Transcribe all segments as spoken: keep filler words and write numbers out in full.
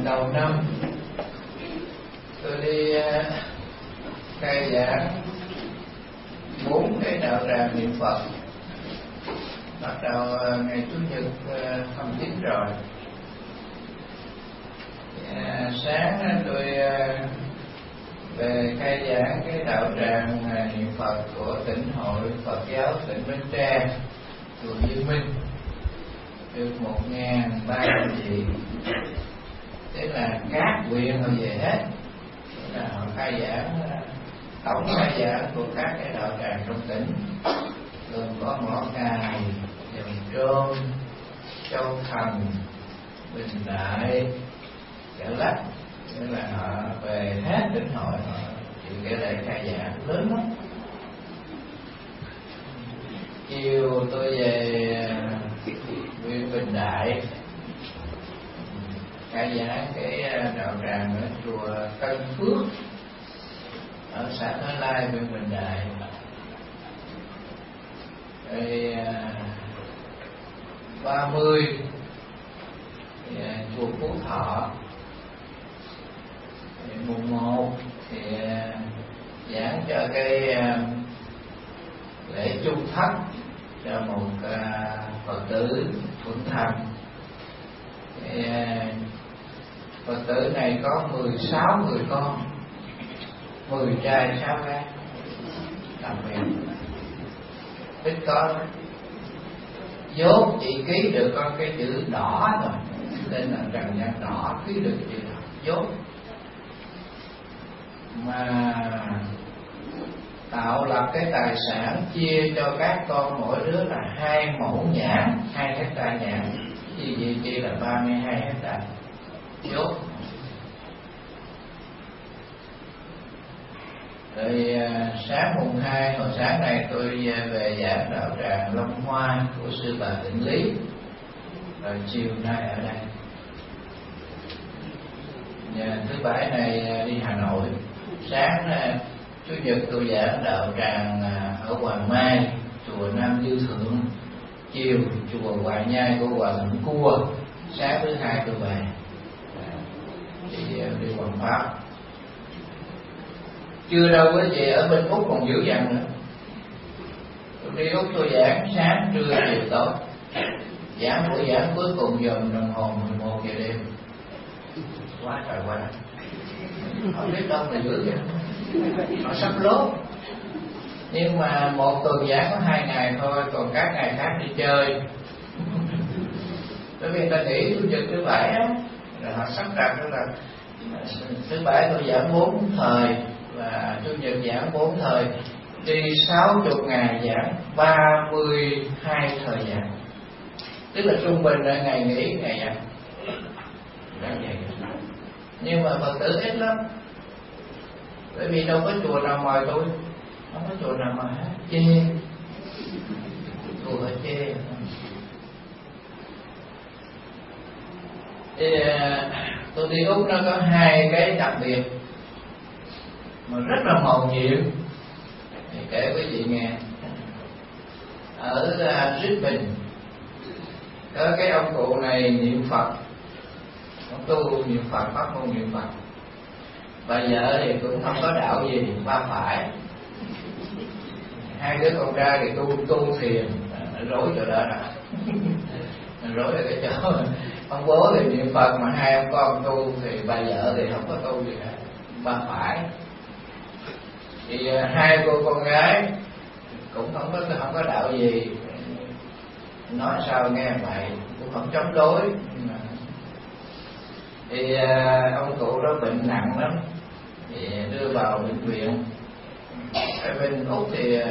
đầu năm tôi đi uh, khai giảng bốn cái đạo tràng niệm Phật. Bắt đầu uh, ngày Chủ nhật uh, hôm chín rồi. uh, Sáng tôi uh, về khai giảng cái đạo tràng uh, niệm Phật của tỉnh hội Phật giáo tỉnh Bến Tre, chùa Như Minh, được một ngàn ba trăm vị. Thế là các huyện họ về hết. Thế là họ khai giảng, tổng khai giảng của các cái đạo tràng trong tỉnh, gồm có Mỏ Cày, Dòng Trôn, Châu Thành, Bình Đại, Chợ Lách. Thế là họ về hết tỉnh hội, họ chịu cái lễ khai giảng lớn lắm. Chiều tôi về huyện Bình Đại khai giảng cái đạo tràng ở chùa Tân Phước ở xã Thới Lai, huyện Bình Đại. Rồi ba mươi chùa Phú Thọ. Mùng một thì giảng cho cái lễ chung thất cho một Phật tử Thuận Thành. Phật tử này có mười sáu người con, mười trai sáu gái, đặc biệt ít có đó. Dốt chỉ ký được con cái chữ đỏ rồi, nên là Trần Nhân Đỏ ký được chữ đỏ, dốt. Mà tạo lập cái tài sản chia cho các con mỗi đứa là hai mẫu nhãn, hai hectare nhãn, chi gì chia là ba mươi hai hectare. Dốt. Rồi sáng mùng hai, hồi sáng này tôi về giảng đạo tràng Long Hoa của sư bà Tịnh Lý. Rồi chiều nay ở đây. Nhà thứ bảy này đi Hà Nội. Sáng Chủ nhật tôi giảng đạo tràng ở Hoàng Mai, chùa Nam Dư Thượng. Chiều chùa Hoài Nhai của Hòa Thượng Cua. Sáng thứ hai tôi về đi đi Hoàng Pháp. Chưa đâu quý vị, ở bên Úc còn dữ dằn nữa. Tôi đi Úc tôi giảng sáng trưa chiều tối, giảng buổi giảng cuối cùng giờ đồng hồ mười một giờ đêm. Quá trời quá đất. Không biết đâu là dữ vậy. Họ sắp lốt. Nhưng mà một tuần giảng có hai ngày thôi, còn các ngày khác đi chơi. Bởi vì người ta nghĩ Chủ nhật thứ bảy á, rồi họ sắp đặt đó là thứ bảy tôi giảng bốn thời và Chủ nhật giảng bốn thời, đi sáu chục ngày giảng ba mươi hai thời giảng, tức là trung bình là ngày nghỉ ngày giảng. Nhưng mà Phật tử ít lắm, bởi vì đâu có chùa nào mời tôi, không có chùa nào mà chê, chùa ở chê. Thì tôi đi Úc nó có hai cái đặc biệt mà rất là mầu nhiệm, thì kể quý vị nghe. Ở Brisbane có cái ông cụ này niệm Phật, ông tu niệm Phật, pháp môn niệm Phật. Bà vợ thì cũng không có đạo gì, ba phải. Hai đứa con trai thì tu tu thiền, rối chỗ đó nè. Rối là cái chỗ ông bố thì niệm Phật mà hai ông con tu, thì bà vợ thì không có tu gì cả, ba phải. Thì hai cô con gái cũng không có không có đạo gì, nói sao nghe vậy, cũng không chống đối. Thì ông cụ đó bệnh nặng lắm, thì đưa vào bệnh viện. Ở bên Úc thì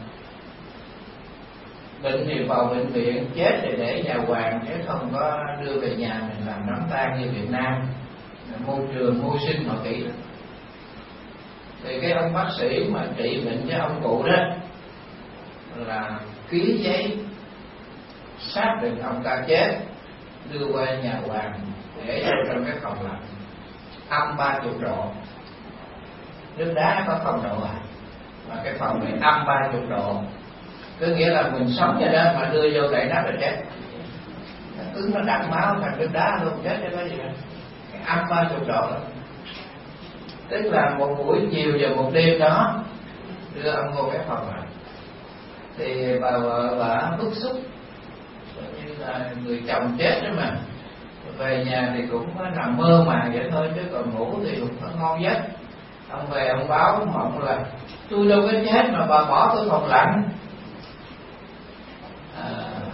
bệnh thì vào bệnh viện, chết thì để nhà hoàng, chứ không có đưa về nhà mình làm đám tang như Việt Nam. Môi trường môi sinh họ kỹ lắm. Thì cái ông bác sĩ mà trị bệnh cho ông cụ đó là ký giấy xác định ông ta chết, đưa qua nhà hoàng để vô trong cái phòng lạnh âm ba chục độ. Nước đá có không độ à, mà cái phòng này âm ba chục độ, cứ nghĩa là mình sống vậy đó mà đưa vô đậy nắp là chết. Nó cứng, nó đặn máu thành nước đá luôn, chết chứ có gì đâu. Cái âm ba chục độ đó. Tức là một buổi chiều và một đêm đó đưa ông vô cái phòng này, thì bà vợ bà bức xúc, như là người chồng chết đó mà, về nhà thì cũng nằm mơ màng vậy thôi, chứ còn ngủ thì cũng có ngon giấc. Ông về ông báo mộng là tôi đâu có chết mà bà bỏ tôi phòng lạnh. À,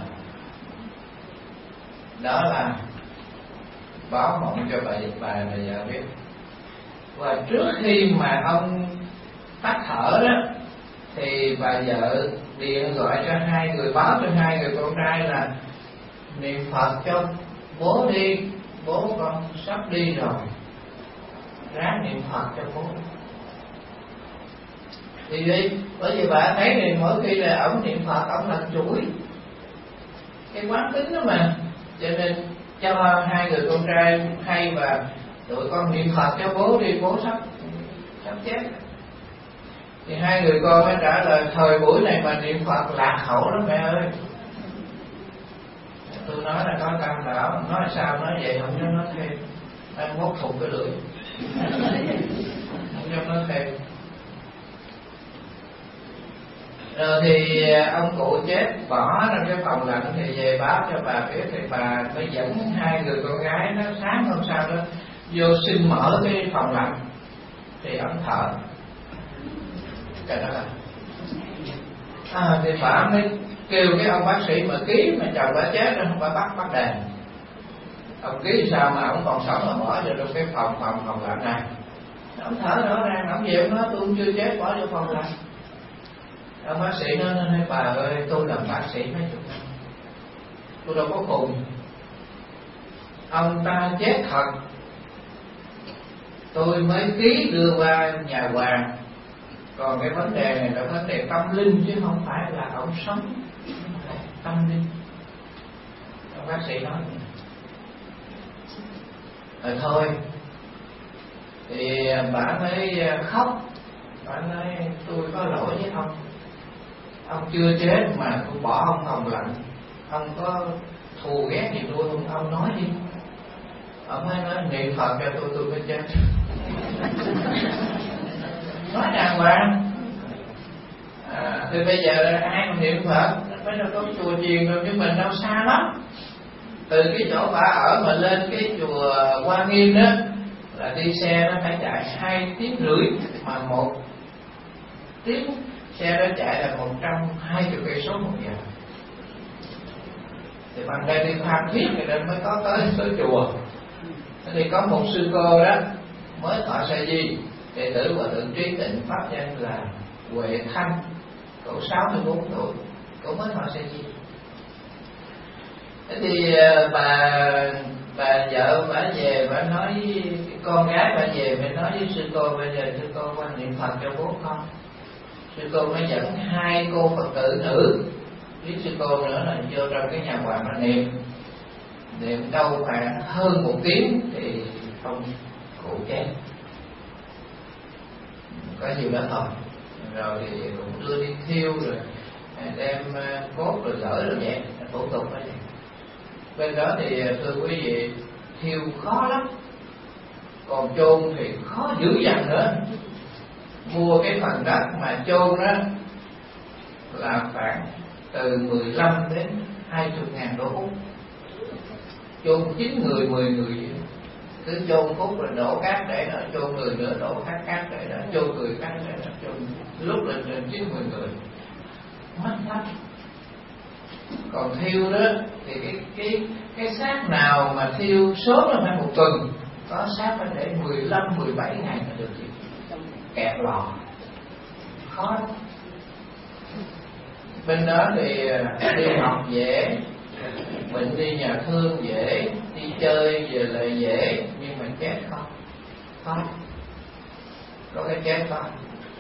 đó là báo mộng cho bà bà bà vợ biết. Và trước khi mà ông tắt thở đó, thì bà vợ điện gọi cho hai người, báo cho hai người con trai là niệm Phật cho bố đi, bố con sắp đi rồi, ráng niệm Phật cho bố. Thì đi, bởi vì bà thấy này mỗi khi là ổng niệm Phật, ổng làm chuỗi cái quán tính đó mà, cho nên cho hai người con trai hay và tụi con niệm Phật cho bố đi, bố sắp sắp chết. Thì hai người con mới trả lời thời buổi này mà niệm Phật lạc hậu lắm mẹ ơi. Tôi nói là có tam bảo, nói sao nói vậy không dám nói thêm, anh mốt thụt cái lưỡi, không dám nói thêm. Rồi thì ông cụ chết bỏ trong cái phòng lạnh, thì về báo cho bà biết, thì bà mới dẫn hai người con gái nó sáng hôm sau đó vô xin mở cái phòng lạnh, thì ông thở cái đó là à, thì bà mới kêu cái ông bác sĩ mà ký mà chồng bà chết đó, không phải bắt bắt đèn. Ông ký sao mà ông còn sống mà bỏ vô trong cái phòng phòng phòng lạnh này. Ông thở rõ ràng, ông về ông nói tôi cũng chưa chết, bỏ vô phòng lạnh. Ông bác sĩ nói, nói bà ơi, tôi làm bác sĩ mấy chục năm, tôi đâu có khùng. Ông ta chết thật, tôi mới ký đưa qua nhà hoàng. Còn cái vấn đề này là vấn đề tâm linh, chứ không phải là ông sống. Tâm linh. Ông bác sĩ nói rồi thôi, thì bà mới khóc. Bà nói tôi có lỗi với ông, ông chưa chết mà tôi bỏ ông phòng lạnh, ông có thù ghét gì tôi không, ông nói đi. Ông mới nói niệm Phật cho tôi, tôi mới chết. Nói đàng hoàng. À, thì bây giờ ai mà niệm Phật, phải đâu có chùa chiền rồi, nhưng mình đâu xa lắm. Từ cái chỗ bà ở mà lên cái chùa Hoa Nghiêm đó là đi xe nó phải chạy hai tiếng rưỡi, mà một tiếng xe đó chạy là một trăm hai mươi cây số một giờ. Thì bằng đây đi Phan Thiết thì nên mới có tới tới chùa. Thì có một sư cô đó mới thọ sa di, đệ tử Hòa thượng Trí Tịnh pháp danh là Huệ Thanh, cậu sáu mươi bốn tuổi, cậu mới thọ sa di. Thế thì bà bà vợ bà về, bà nói với con gái bà về, mới nói với sư cô bây giờ sư cô quan niệm Phật cho bố con. Sư cô mới dẫn hai cô Phật tử nữ với sư cô nữa là vô trong cái nhà hoàng mà niệm. Niệm đâu khoảng hơn một tiếng thì không cụ chết, có nhiều đó thôi. Rồi thì cũng đưa đi thiêu, rồi đem cốt rồi gửi rồi vậy, thủ tục đó vậy. Bên đó thì thưa quý vị, thiêu khó lắm, còn chôn thì khó dữ dằn nữa. Mua cái phần đất mà chôn đó là khoảng từ mười lăm đến hai mươi ngàn đô hút. Chôn chín người, mười người vậy. Cứ chôn phút rồi đổ cát để đó, chôn người nữa đổ cát cát để đó, chôn người cát để đó, chôn lúc lên trên chín mười người. Mất lắm. Còn thiêu đó thì cái cái cái xác nào mà thiêu sớm là phải một tuần, có xác phải để mười lăm mười bảy ngày mới được thiêu. Kẹt lò khó lắm. Bên đó thì đi học dễ, mình đi nhà thương dễ, đi chơi về lại dễ, nhưng mà chết không, không có cái chết không.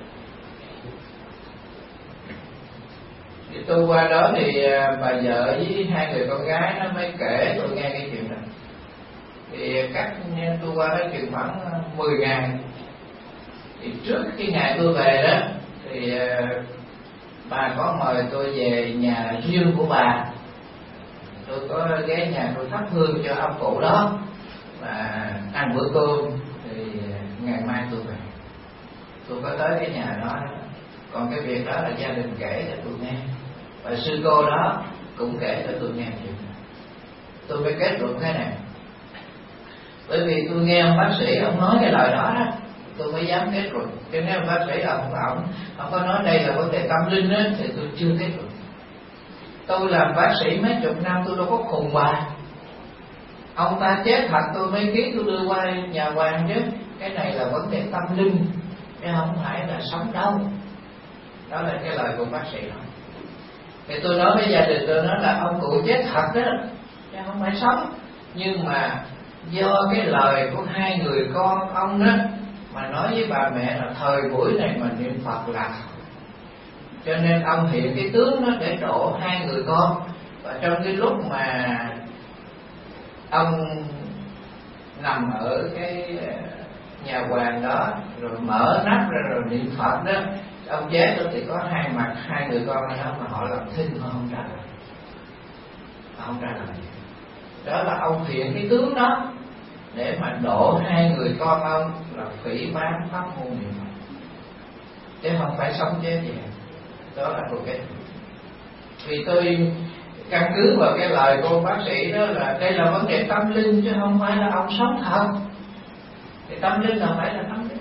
Thì tôi qua đó thì bà vợ với hai người con gái nó mới kể tôi nghe cái chuyện này. Thì cách tôi qua đó chừng khoảng mười ngày. Thì trước cái ngày tôi về đó thì bà có mời tôi về nhà riêng của bà. Tôi có ghé nhà tôi thắp hương cho ông cụ đó, và ăn bữa cơm thì ngày mai tôi về, tôi có tới cái nhà đó, còn cái việc đó là gia đình kể cho tôi nghe, và sư cô đó cũng kể cho tôi nghe chuyện. Tôi mới kết luận thế này, bởi vì tôi nghe ông bác sĩ ông nói cái lời đó đó, tôi mới dám kết luận. Cho nên ông bác sĩ ông ông ông có nói đây là vấn đề tâm linh đó, thì tôi chưa kết luận. Tôi làm bác sĩ mấy chục năm tôi đâu có khùng bà. Ông ta chết thật tôi mới ký tôi đưa qua nhà hoàng chứ. Cái này là vấn đề tâm linh chứ không phải là sống đâu. Đó là cái lời của bác sĩ nói. Thì tôi nói với gia đình tôi nói là ông cụ chết thật đó, chứ không phải sống. Nhưng mà do cái lời của hai người con ông đó mà nói với bà mẹ là thời buổi này mà niệm Phật là, cho nên ông hiện cái tướng đó để độ hai người con. Và trong cái lúc mà ông nằm ở cái nhà hoàng đó rồi mở nắp ra rồi niệm Phật đó, ông chết đó thì có hai mặt hai người con đó mà họ làm thinh mà không trả lời, không trả lời. Đó là ông hiện cái tướng đó để mà độ hai người con ông là phỉ báng pháp môn niệm Phật, chứ không phải sống chết gì. Đó là một cái. Vì tôi căn cứ vào cái lời cô bác sĩ đó là đây là vấn đề tâm linh chứ không phải là ông sống thật. Thì tâm linh là phải là tâm linh.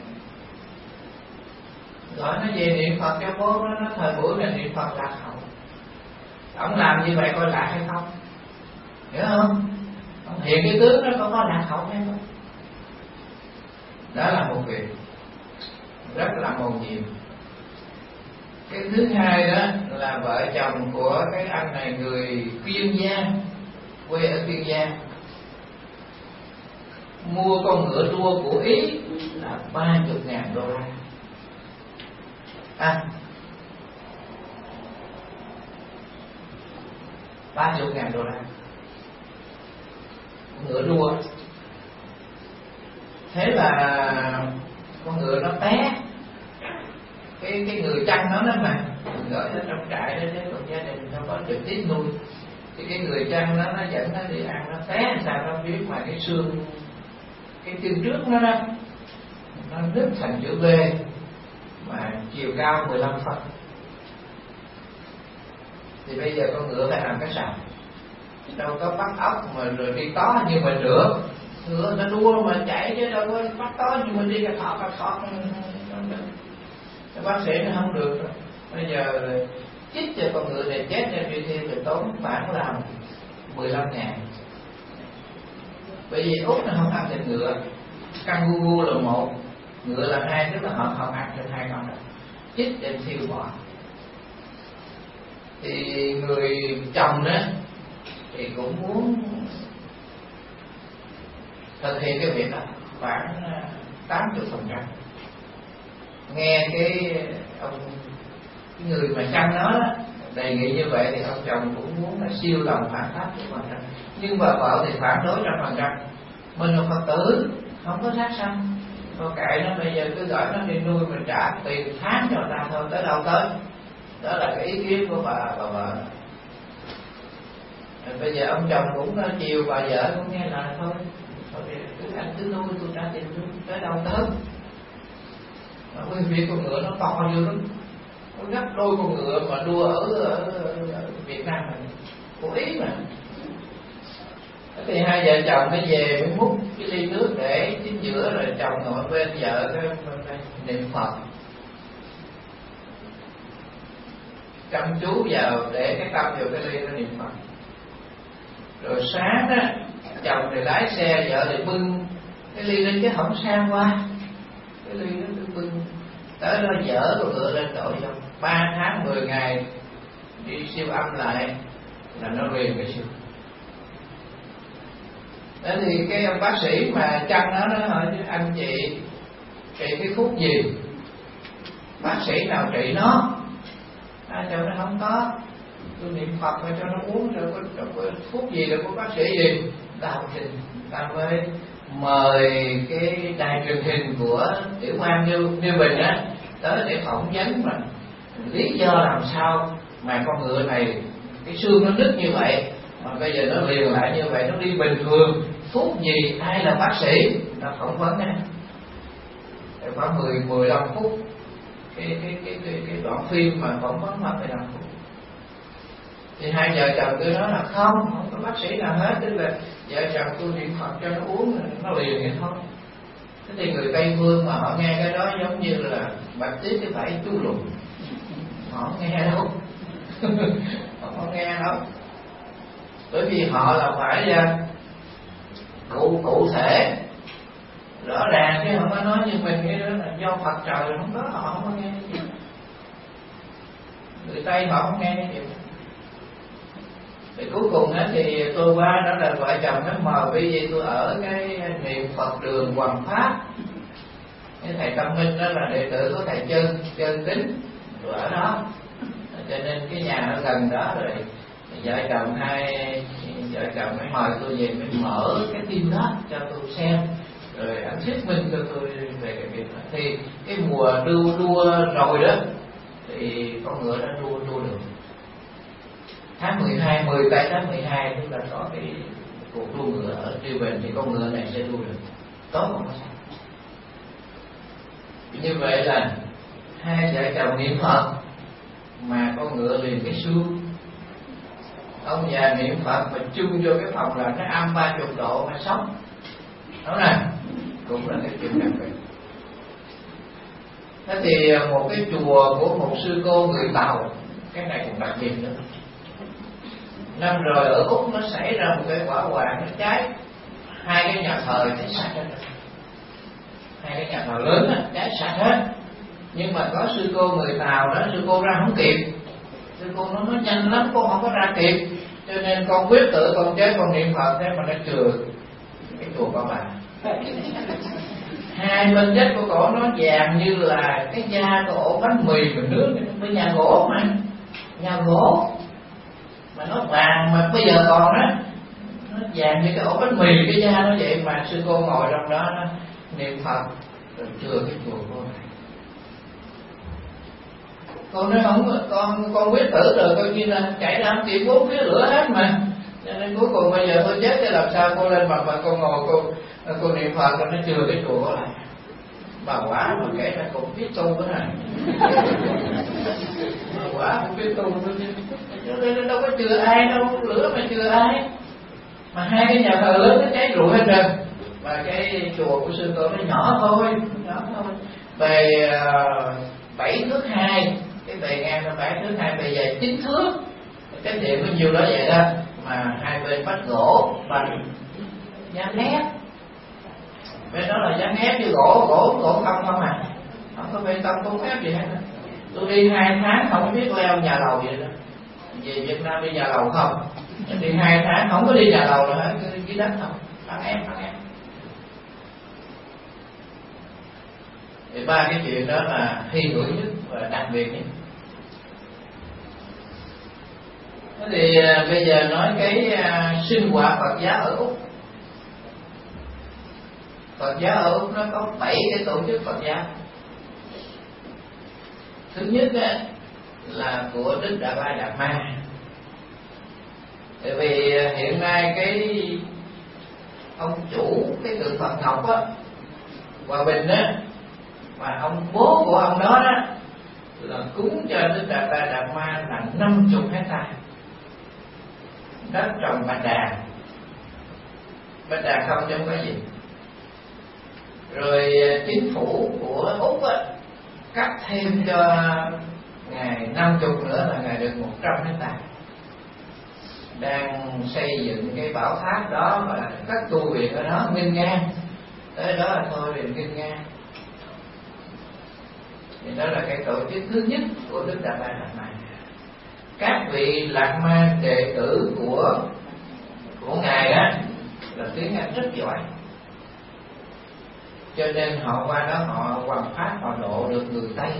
Gọi nó về niệm Phật cho bố nó, nó thời buổi là niệm Phật lạc hậu. Ông làm như vậy coi lạc hay không? Hiểu không? Ông hiện cái tướng đó có có lạc hậu hay không? Đó là một việc rất là mầu nhiệm. Cái thứ hai đó là vợ chồng của cái anh này người Kiên Giang, quê ở Kiên Giang, mua con ngựa đua của Ý là ba mươi ngàn đô la. À, ba mươi ngàn đô la ngựa đua. Thế là con ngựa nó té, cái cái người chăn nó đó mà gửi nó trong trại đó chứ còn gia đình nó có trực tiếp nuôi. Thì cái người chăn nó nó dẫn nó đi ăn, nó té làm sao nó biết mà cái xương cái chân trước nó đó nó nứt thành chữ V mà chiều cao mười lăm phân. Thì bây giờ con ngựa phải làm cái sào, đâu có bắt ốc mà rồi đi tó như mình được. Ngựa nó đua mà chạy chứ đâu có bắt tó như mình đi cái thọ cái thọ. Bác sĩ nó không được rồi. Bây giờ chích cho con ngựa này chết cho truy thiên thì tốn khoảng là mười lăm ngàn. Bởi vì Úc nó không ăn thịt ngựa, kangaroo là một, ngựa là hai, tức là họ không ăn thịt hai con đâu. Chích đem thiêu bỏ. Thì người chồng đó thì cũng muốn thực hiện cái việc đó khoảng tám mươi phần trăm. Nghe cái ông cái người mà chăm nó đề nghị như vậy thì ông chồng cũng muốn là siêu lòng phản pháp của mình, nhưng bà vợ thì phản đối trăm phần trăm. Mình là Phật tử không có sát sanh, thôi kệ nó, bây giờ cứ gọi nó đi nuôi mình trả tiền tháng cho ta thôi, tới đâu tới. Đó là cái ý kiến của bà bà vợ. Bây giờ ông chồng cũng chiều bà vợ cũng nghe lời thôi, thôi cứ anh cứ nuôi tôi trả tiền nuôi, tới đâu tới. Nguyên việc con ngựa nó to vô lắm, nó gấp đôi con ngựa mà đua ở, ở, ở Việt Nam này, của Ý mà. Thì hai vợ chồng mới về mới múc cái ly nước để chính giữa, rồi chồng ngồi bên vợ cái niệm Phật, chăm chú vào để cái tâm vào cái ly nó niệm Phật. Rồi sáng đó chồng thì lái xe, vợ thì bưng cái ly lên chứ không sang qua, cái ly nó cứ bưng tới đó dở con ngựa lên đội trong ba tháng mười ngày đi siêu âm lại là nó liền cái siêu. Đó thì cái ông bác sĩ mà chăm nó nó hỏi anh chị trị cái thuốc gì, bác sĩ nào trị nó? À, cho nó không có, tôi niệm Phật rồi cho nó uống, rồi có, có, có thuốc gì rồi có bác sĩ gì? Tao thì ta mới mời cái đài truyền hình của Tiểu Quan Như Như Bình á tới để phỏng vấn mà lý do làm sao mà con ngựa này cái xương nó nứt như vậy mà bây giờ nó liền lại như vậy, nó đi bình thường, thuốc gì, ai là bác sĩ? ta phỏng vấn á, khoảng mười mười lăm phút, cái cái cái cái cái đoạn phim mà phỏng vấn mất mười lăm phút. Thì hai vợ chồng tôi nói là không, không có bác sĩ nào hết, tức là vợ chồng tôi niệm Phật cho nó uống nó liền vậy thôi. Thế thì người Tây Phương mà họ nghe cái đó giống như là bạch tiếp cái phải chú lùn, họ không nghe đâu. Họ không nghe đâu, bởi vì họ là phải cụ cụ thể rõ ràng, chứ không có nói như mình cái đó là do Phật trời, không có, họ không có nghe gì. Người Tây họ không nghe cái gì. Thì cuối cùng á thì tôi qua đó là vợ chồng nó mời, bởi vì tôi ở cái niệm Phật đường Hoàng Pháp, cái thầy Tâm Minh đó là đệ tử của thầy Chân Chân Tính, tôi ở đó, cho nên cái nhà nó gần đó. Rồi vợ chồng hai vợ chồng mới mời tôi về, mới mở cái phim đó cho tôi xem, rồi anh thuyết minh cho tôi về cái việc đó. Thì cái mùa đua đua rồi đó thì con ngựa nó đua đua được tháng mười hai, mười tây tháng mười hai, tức là có cái cuộc đua ngựa ở Triều Bình, thì con ngựa này sẽ đua được tốt không có sao. Như vậy là hai vợ chồng niệm Phật mà con ngựa liền cái xương. Ông già niệm Phật mà chung vô cái phòng là nó âm ba chục độ mà sống, đó nè, cũng là cái chuyện đặc biệt. Thế thì một cái chùa của một sư cô người Tàu, cái này cũng đặc biệt nữa. Năm rồi ở Úc nó xảy ra một cái hỏa hoạn, nó cháy hai cái nhà thờ, cháy sạch hết. Hai cái nhà thờ lớn đó, cháy sạch hết. Nhưng mà có sư cô người Tàu đó, sư cô ra không kịp. Sư cô nó nói nhanh lắm, cô không có ra kịp, cho nên con quyết tự con chết, con niệm Phật, thế mà nó chừa cái chùa con bà. Hai bên vách của cổ nó vàng như là cái da của ổ bánh mì mình nướng, với nhà gỗ mà, nhà gỗ mà nó vàng, mà bây giờ còn đó nó vàng như cái ổ bánh mì, cái da nó vậy. Mà sư cô ngồi trong đó nó niệm Phật rồi chừa cái chùa cô này. Con nói không, con con quyết tử rồi, coi như là chạy ra kịp bốn phía lửa hết mà, cho nên cuối cùng bây giờ tôi chết để làm sao cô lên mặt mà con ngồi cô cô niệm Phật rồi nó chừa cái chùa lại. Bà quả mà kể ra cũng biết tu nữa này. Bà quả cũng biết tu nữa, cho nên đâu có chừa ai đâu, lửa mà chừa ai. Mà hai cái nhà thờ lớn nó cháy rụi hết trơn, và cái chùa của sư cô nó nhỏ thôi, nhỏ thôi. Bề bảy thước hai, cái bề ngang nó bảy thước hai, bề dày chín thước, cái điện có nhiều đó vậy đó. Mà hai bên vách gỗ bằng dán thép, bên đó là dán thép như gỗ gỗ gỗ không không à, không có bê tông không thép gì hết. Tôi đi hai tháng không biết leo nhà lầu vậy đó. Về Việt Nam đi nhà lầu không, đi hai tháng không có đi nhà lầu nữa, cứ đi dưới đất không, ăn ép ăn ép. Thì ba cái chuyện đó là hy hữu nhất và đặc biệt nhất. Thế thì bây giờ nói cái uh, sinh hoạt Phật giáo ở Úc. Phật giáo ở Úc nó có bảy cái tổ chức Phật giáo. Thứ nhất á, là của Đức Đạt Lai Đạt Ma. Tại vì hiện nay cái ông chủ cái tượng Phật Ngọc á, Hòa Bình á, mà ông bố của ông đó đó là cúng cho Đức Đạt Lai Đạt Ma là năm mươi hectare đất trồng bạch đàn, bạch đàn không chứ không có gì. Rồi chính phủ của Úc á, cắt thêm cho ngài năm mươi nữa là ngài được một trăm hectare. Đang xây dựng cái bảo tháp đó và các tu viện ở đó nghênh ngang, tới đó là thôi thì nghênh ngang. Thì đó là cái tổ chức thứ nhất của Đức Đạt Lai Đạt Ma. Các vị Lạc Ma đệ tử của của ngài á là tiếng Anh rất giỏi, cho nên họ qua đó họ hoằng pháp, họ độ được người Tây.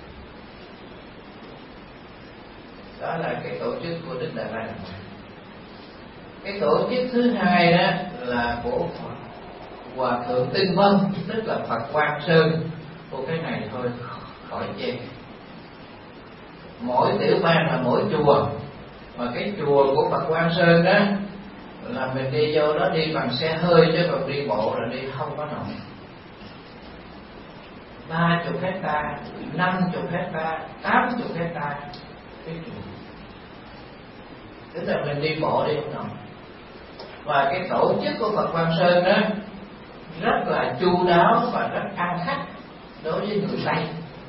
Đó là cái tổ chức của Đức Đạt Lai Đạt Ma. Cái tổ chức thứ hai đó là của Hòa thượng Tinh Vân, tức là Phật Quang Sơn. Ô cái này thôi khỏi chê. Mỗi tiểu bang là mỗi chùa, mà cái chùa của Phật Quang Sơn đó là mình đi vô đó đi bằng xe hơi, chứ còn đi bộ là đi không có nổi. Ba chục hecta, năm chục hecta, tám chục hecta cái chùa. Tức là mình đi bộ đi không nổi. Và cái tổ chức của Phật Quang Sơn đó rất là chu đáo và rất ăn khách đối với người Tây.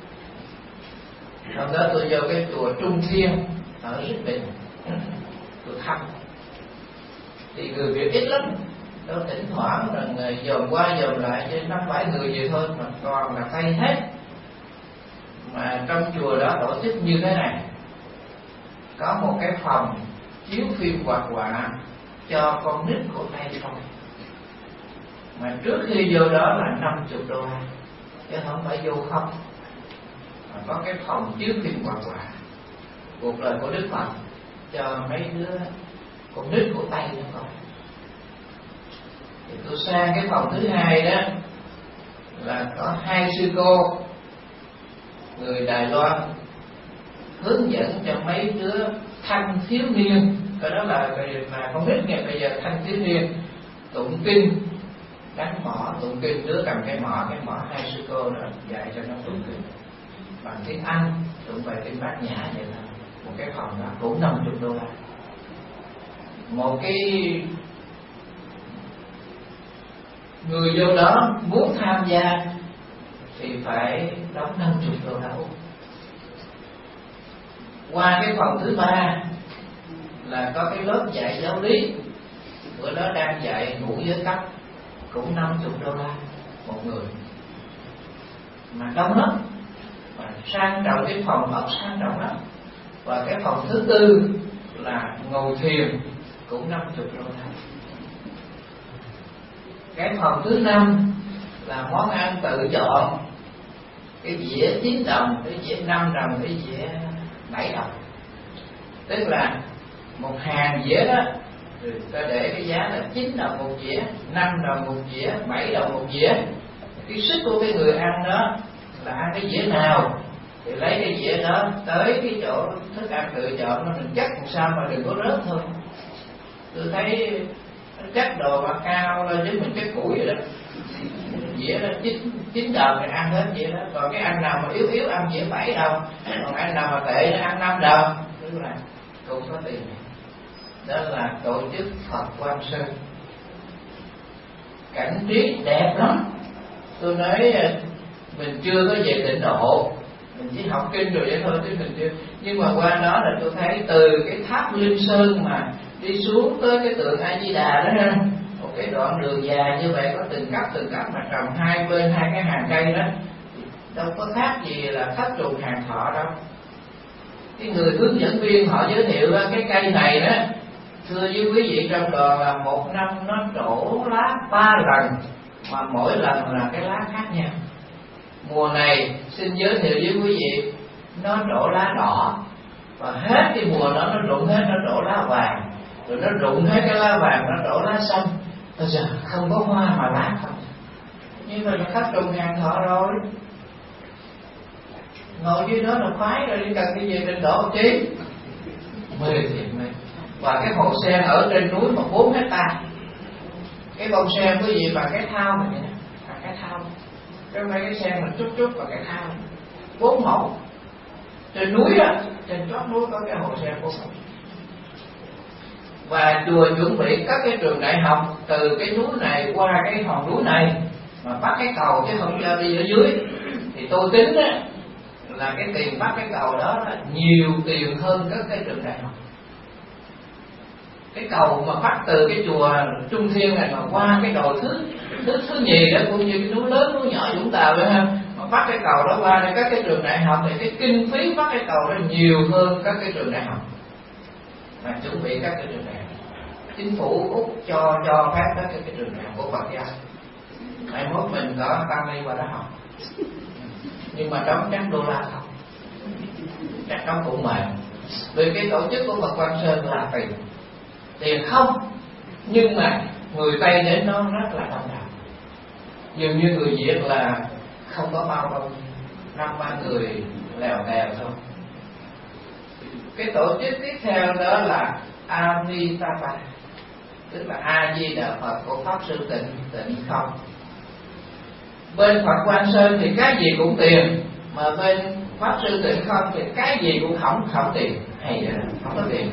Hôm đó tôi vô cái chùa Trung Thiên ở Rít Bình, tôi thăm, thì người Việt ít lắm, đâu thỉnh thoảng là người dồn qua dồn lại trên năm bảy người vậy thôi, mà toàn là Tây hết. Mà trong chùa đó tổ chức như thế này, có một cái phòng chiếu phim hoạt họa cho con nít của Tây không. Mà trước khi vô đó là năm mươi đô la, chứ không phải vô không. Mà có cái phòng chiếu phim hoạt họa cuộc đời của Đức Phật cho mấy đứa con nít của Tây nó coi. Thì tôi sang cái phòng thứ hai đó là có hai sư cô người Đài Loan hướng dẫn cho mấy đứa thanh thiếu niên, cái đó là là con nít ngày bây giờ thanh thiếu niên tụng kinh, đánh mõ tụng kinh, đứa cầm cái mõ, cái mõ hai sư cô đó dạy cho nó tụng kinh bằng tiếng Anh, tụng bài kinh Bát Nhã vậy là một cái phòng đó cũng năm mươi đô la. Một cái người vô đó muốn tham gia thì phải đóng năm mươi đô la. Qua cái phòng thứ ba là có cái lớp dạy giáo lý, bữa đó đang dạy ngũ giới cấp, cũng năm mươi đô la một người, mà đông lắm, mà sang trọng, cái phòng ốc sang trọng lắm. Và cái phòng thứ tư là ngồi thiền, cũng năm mươi đô la. Cái phòng thứ năm là món ăn tự chọn, cái dĩa chín đồng, cái dĩa năm đồng, cái dĩa bảy đồng. Tức là một hàng dĩa đó ta để cái giá là chín đồng một dĩa, năm đồng một dĩa, bảy đồng một dĩa. Cái sức của cái người ăn đó là ăn cái dĩa nào thì lấy cái dĩa đó tới cái chỗ thức ăn tự chọn, mình chắc làm sao mà đừng có rớt thôi. Tôi thấy nó chắc đồ mà cao lên chứ mình chắc củi vậy đó. Dĩa đó chín chín đồng thì ăn hết vậy đó. Còn cái anh nào mà yếu yếu ăn dĩa bảy đồng, còn anh nào mà tệ nó ăn năm đồng, tức là cũng có tiền. Đó là tổ chức Phật Quang Sơn. Cảnh trí đẹp lắm. Tôi nói mình chưa có về Tịnh Độ, mình chỉ học kinh rồi vậy thôi chứ mình chưa. Nhưng mà qua đó là tôi thấy từ cái tháp Linh Sơn mà đi xuống tới cái tượng A Di Đà đó ha, một cái đoạn đường dài như vậy, có từng cấp từng cấp mà trồng hai bên hai cái hàng cây đó, đâu có khác gì là tháp trùng hàng thọ đâu. Cái người hướng dẫn viên họ giới thiệu cái cây này đó, thưa với quý vị trong đoàn là một năm nó trổ lá ba lần, mà mỗi lần là cái lá khác nhau. Mùa này xin giới thiệu với quý vị nó trổ lá đỏ, và hết cái mùa đó nó rụng hết, nó trổ lá vàng, rồi nó rụng hết cái lá vàng, nó trổ lá xanh. Bây giờ không có hoa mà lá không. Nhưng mà nó khắp trùng hàng thọ rồi, ngồi dưới đó là khoái rồi, đi cần đi về Tịnh Độ chứ. Mê thiệt mê. Và cái hồ sen ở trên núi mà bốn hecta, cái bông sen quý vị bằng cái thao này nè, bằng cái thao, cái mấy cái sen mình chút chút bằng cái thao, bốn mẫu trên núi đó, trên chót núi có cái hồ sen bốn mẫu. Và chùa chuẩn bị các cái trường đại học từ cái núi này qua cái hòn núi này, mà bắt cái cầu chứ không cho đi ở dưới. Thì tôi tính á là cái tiền bắt cái cầu đó là nhiều tiền hơn các cái trường đại học. Cái cầu mà bắt từ cái chùa Trung Thiên này mà qua cái đồi thứ thứ thứ nhì đó, cũng như cái núi lớn núi nhỏ Vũng Tàu đó ha, mà bắt cái cầu đó qua để các cái trường đại học, thì cái kinh phí bắt cái cầu đó nhiều hơn các cái trường đại học. Mà chuẩn bị các cái trường đại học, chính phủ Úc cho cho phép các cái, cái trường đại học của Phật giáo. Mai mốt mình có tăng đi qua đó học, nhưng mà đóng chắc đô la không, chắc đóng cũng mệt. Vì cái tổ chức của Phật Quang Sơn là tiền tiền không, nhưng mà người Tây đến nó rất là đông đảo. Dường như người Việt là không có bao đâu, năm ba người lèo tèo thôi. Cái tổ chức tiếp theo đó là Amitabha, tức là A Di Đà Phật của Pháp Sư Tịnh Tịnh Không. Bên Phật Quang Sơn thì cái gì cũng tiền, mà bên Pháp Sư Tịnh Không thì cái gì cũng không không tiền, hay vậy, không có tiền.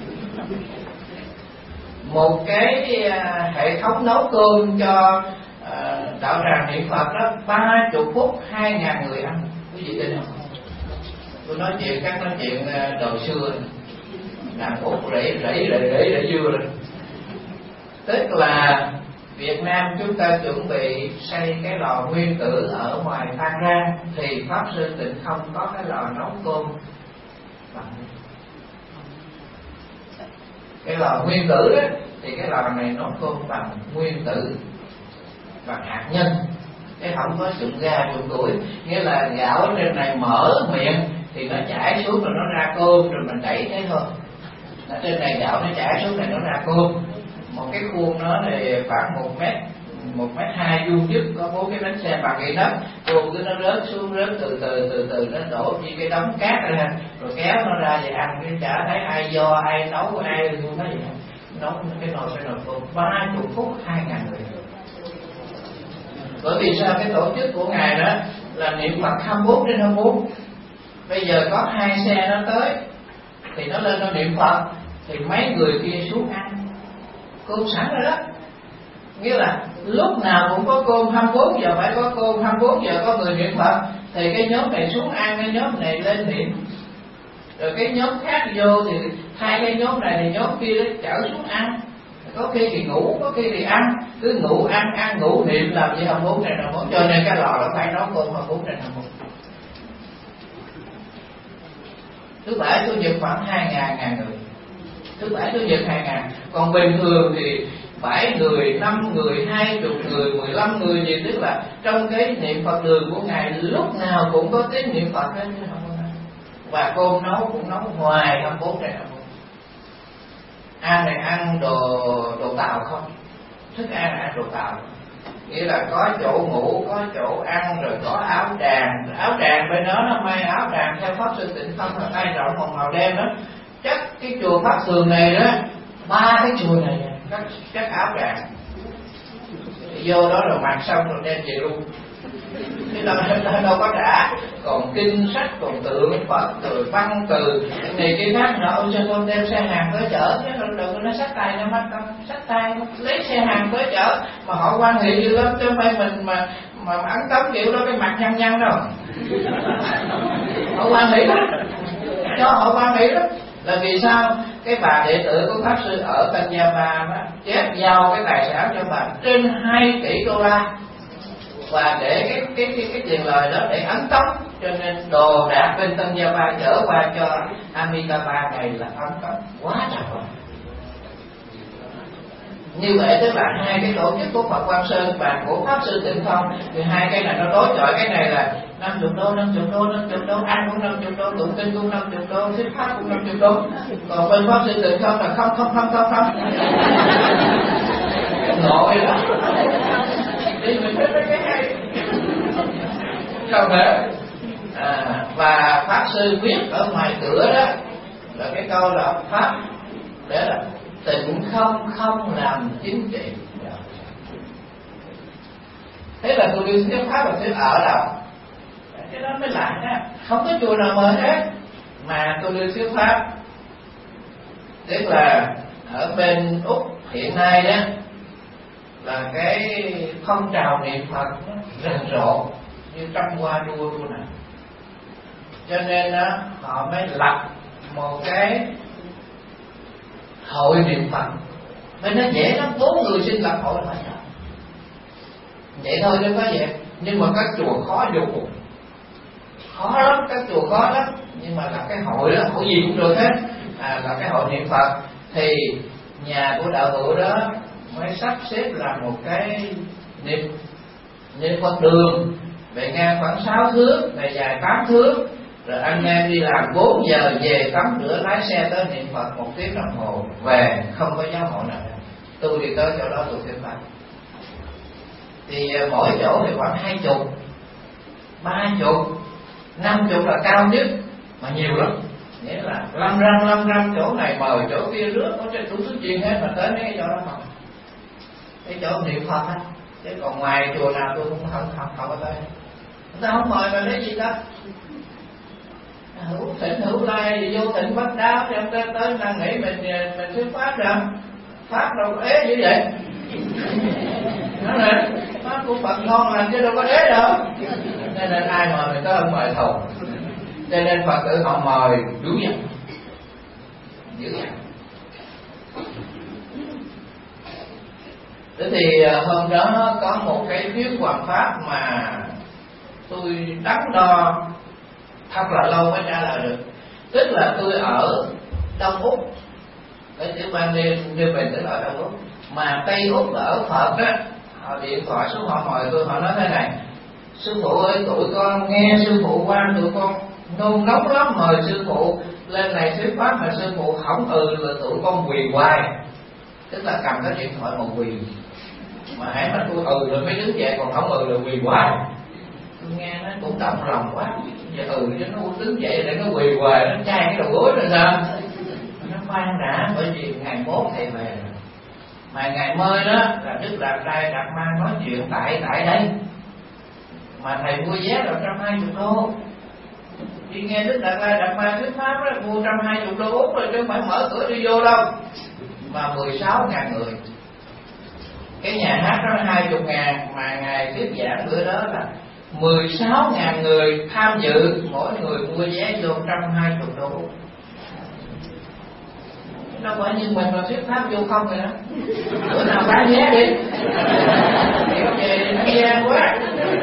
Một cái hệ thống nấu cơm cho uh, đạo tràng niệm Phật đó ba chục phút hai ngàn người ăn, quý vị tin không? Tôi nói chuyện các nói chuyện đời xưa, làm út rẫy rẫy rẫy rẫy rẫy dưa rồi. Tức là Việt Nam chúng ta chuẩn bị xây cái lò nguyên tử ở ngoài Phan Rang, thì Pháp Sư Tịnh Không có cái lò nấu cơm bằng cái lò nguyên tử đó, thì cái lò này nấu cơm bằng nguyên tử, bằng hạt nhân, chứ không có dụng ga dụng củi. Nghĩa là gạo ở trên này mở miệng thì nó chảy xuống rồi nó ra cơm, rồi mình đẩy thế thôi. Ở trên này gạo nó chảy xuống này nó ra cơm. Một cái khuôn nó thì khoảng một mét một mét hai vuông dứt, có bốn cái bánh xe bằng gậy đất, cơm cứ nó rớt xuống, rớt từ từ từ từ nó đổ như cái đống cát ra, rồi kéo nó ra và ăn, cái chả thấy ai do ai nấu ai luôn đó vậy. Nấu cái nồi cái nồi cơm ba chục phút hai ngàn người. Bởi vì sao? Cái tổ chức của ngài đó là niệm Phật hai mươi bốn trên hai mươi bốn. Bây giờ có hai xe nó tới thì nó lên nó niệm Phật, thì mấy người kia xuống ăn cơm sẵn rồi đó. Nghĩa là lúc nào cũng có cơm, hai mươi bốn giờ phải có cơm, hai mươi bốn giờ có người niệm Phật, thì cái nhóm này xuống ăn, cái nhóm này lên niệm, rồi cái nhóm khác vô thì hai cái nhóm này thì nhóm kia chở xuống ăn. Có khi thì ngủ, có khi thì ăn, cứ ngủ ăn ăn ngủ niệm làm gì hai mươi bốn trên hai mươi bốn. Cho nên cái lò là phải nấu cơm hai mươi bốn trên hai mươi bốn. Thứ bảy chủ nhật khoảng hai ngàn ngàn người, thứ bảy chủ nhật hai ngàn. Còn bình thường thì bảy người, năm người, hai chục người, mười lăm người gì, tức là trong cái niệm Phật đường của ngài lúc nào cũng có tiếng niệm Phật hết. Và cơm nấu cũng nấu ngoài hai mươi bốn trên hai mươi bốn. Ăn này ăn đồ đồ Tàu không, thức ăn là ăn đồ Tàu, nghĩa là có chỗ ngủ, có chỗ ăn, rồi có áo tràng. Áo tràng bên đó nó may áo tràng theo Pháp Sư Tịnh Không là tay rộng màu màu đen đó. Chắc cái chùa Pháp Thường này đó, ba cái chùa này chắc, chắc áo tràng. Vô đó rồi mặc xong rồi đem về luôn, chứ đâu, đâu, đâu có trả. Còn kinh sách, còn tượng Phật, rồi văn từ này kia khác nữa. Ông cho con đem xe hàng tới chở, chứ đừng có nó xách tay nó mất đâu. Xách tay lấy xe hàng tới chở, mà họ quan hệ dữ lắm, chứ không phải mình mà mà ấn tống kiểu đó cái mặt nhăn nhăn đâu. Họ quan hệ lắm, cho họ quan hệ lắm. Là vì sao? Cái bà đệ tử của Pháp Sư ở Tân Gia Ba chép giao cái tài sản cho bà trên hai tỷ đô la, và để cái cái cái, cái tiền lời đó để ấn tống, cho nên đồ đạc bên Tân Gia Ba chở qua cho Amitabha này là ấn tống quá trời. Như vậy tức là hai cái tổ chức của Phật Quang Sơn và của Pháp Sư Tịnh Không, thì hai cái này nó đối chọi. Cái này là năm mươi đô, năm mươi đô, năm mươi đô, ăn cũng năm mươi đô, tụng kinh cũng năm mươi đô, thuyết pháp cũng năm mươi đô. Còn bên Pháp Sư Tịnh Không là không không không không không. Nội đó. Thì mình biết cái hay. Không phải. À, và Pháp Sư viết ở ngoài cửa đó là cái câu là Pháp để là tịnh không không làm chính trị. Thế là tôi đi thuyết pháp và thuyết ở đâu? Cái đó mới lạ ha. Không có chùa nào mời hết mà tôi đi thuyết pháp. Tức là ở bên Úc hiện nay đó là cái phong trào niệm Phật rầm rộ như trăm hoa đua đua này. Cho nên đó, họ mới lập một cái hội niệm Phật. Nên nó dễ lắm, bốn người xin lập hội là phải. Vậy thôi chứ có vậy. Nhưng mà các chùa khó vô cùng, khó lắm, các chùa khó lắm. Nhưng mà là cái hội đó, hội gì cũng được hết. À, là cái hội niệm Phật. Thì nhà của đạo hữu đó mới sắp xếp làm một cái niệm niệm Phật đường, bề ngang khoảng sáu thước, bề dài tám thước. Rồi anh em đi làm bốn giờ về tắm rửa lái xe tới niệm Phật một tiếng đồng hồ về, không có giáo hội nào. Tôi đi tới chỗ đó tôi thuyết pháp. Thì mỗi chỗ thì khoảng hai chục, ba chục, năm chục là cao nhất, mà nhiều lắm. Nghĩa là lăm răm lăm răm chỗ này mời chỗ kia rước, có trên đủ thứ chuyện hết mà tới mấy cái chỗ đó không. cái chỗ niệm Phật á, chứ còn ngoài chùa nào tôi cũng không không không có tới. Người ta không mời mà lấy gì đó. Hữu thịnh hữu lai vô thịnh bắt đáo, thì ông ta tới đang nghĩ mình mình thuyết pháp rồi, pháp đâu có ế như vậy. Nói nè, pháp của Phật ngon lành chứ đâu có ế đâu. Nên là ai mời mình tới không mời thù. Cho nên Phật tử họ mời dữ dằn, dữ dằn. Thế thì hôm đó có một cái thuyết hoàn pháp mà tôi đắn đo thật là lâu mới trả lời được. Tức là tôi ở Đông Úc, cái tiểu bang New Bình tức là ở Đông Úc, mà Tây Úc là ở Phật á, họ điện thoại xuống họ mời tôi, họ nói thế này: sư phụ ơi, tụi con nghe sư phụ qua, tụi con nôn nóng lắm, mời sư phụ lên này thuyết pháp mà sư phụ không ừ là tụi con quỳ hoài. Tức là cầm cái điện thoại mà quỳ, mà hãy mà tôi ừ rồi mới đứng dậy, còn không ừ là quỳ hoài. Tôi nghe nó cũng động lòng quá, giờ ừ chứ nó đứng dậy để nó quỳ hoài, nó chai cái đầu gối rồi sao? Nó khoan đã, bởi vì ngày mốt thầy về, mà ngày mới đó là Đức Đạt Trai Đạt Ma nói chuyện tại tại đây, mà thầy mua vé là trăm hai chục đô. Đi nghe Đức Đạt Lai Đạt Ma thuyết pháp đó, mua trăm hai chục đô Úc rồi chứ không phải mở cửa đi vô đâu. Mà mười sáu ngàn người. Cái nhà hát đó hai mươi ngàn, mà ngày thuyết giảng bữa đó là mười sáu ngàn người tham dự, mỗi người mua vé vô trăm hai chục đô Úc. Đâu phải như mình mà thuyết pháp vô không rồi đó. Bữa nào bán vé đi. Thì có về nó gian quá.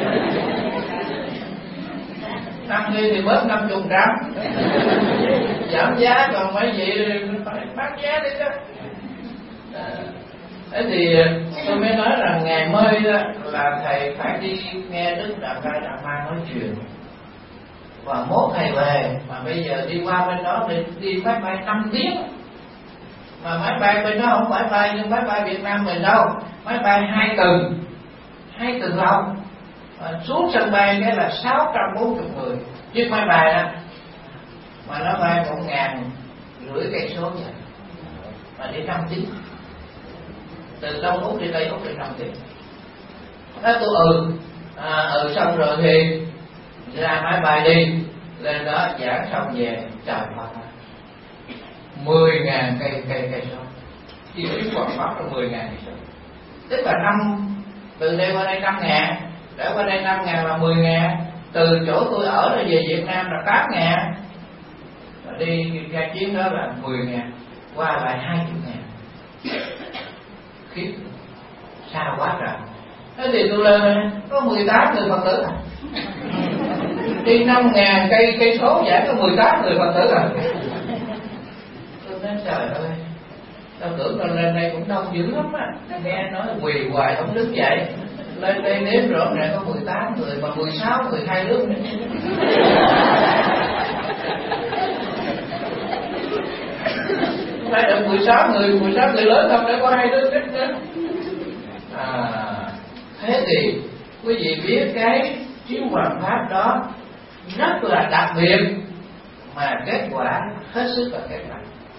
Năm mươi thì bớt năm chục trăm, giảm giá, còn mấy gì phải bán giá đi đó. Thế thì tôi mới nói rằng ngày mới đó là thầy phải đi nghe Đức Đạt Lai Đạt Ma nói chuyện, và mốt thầy về, mà bây giờ đi qua bên đó đi, đi máy bay năm tiếng, mà máy bay bên đó không phải bay như máy bay Việt Nam mình đâu, máy bay hai tầng, hai tầng lầu. À, xuống sân bay cái là sáu trăm bốn mươi người chiếc máy bay đó, mà nó bay một ngàn rưỡi cây số vậy, mà đi năm tiếng, từ Đông Úc đi Tây Úc đi năm tiếng. Đó tôi ừ à, ừ xong rồi thì ra máy bay đi lên đó giảng xong về, trời Phật, mười ngàn cây cây cây số, chi phí quảng pháp là mười ngàn cây số, tức là năm từ đây qua đây năm ngàn, để qua đây năm ngàn là mười ngàn, từ chỗ tôi ở rồi về Việt Nam là tám ngàn, đi ra chuyến đó là mười ngàn, qua lại hai mươi ngàn, khiếp, xa quá trời. Thế thì tôi lên có mười tám người Phật tử à, đi năm ngàn cây cây số giải có mười tám người Phật tử à. Tôi nói trời ơi, tao tưởng là lên đây cũng đông dữ lắm á, nghe nói quỳ hoài không đứng dậy. Lên đây đếm rõ ràng có mười tám người, mà mười sáu người hai nước nữa. Phải được mười sáu người, mười sáu người lớn không, đã có hai nước nữa. À, thế thì quý vị biết cái chiếu hoàn pháp đó rất là đặc biệt, mà kết quả hết sức là kết quả.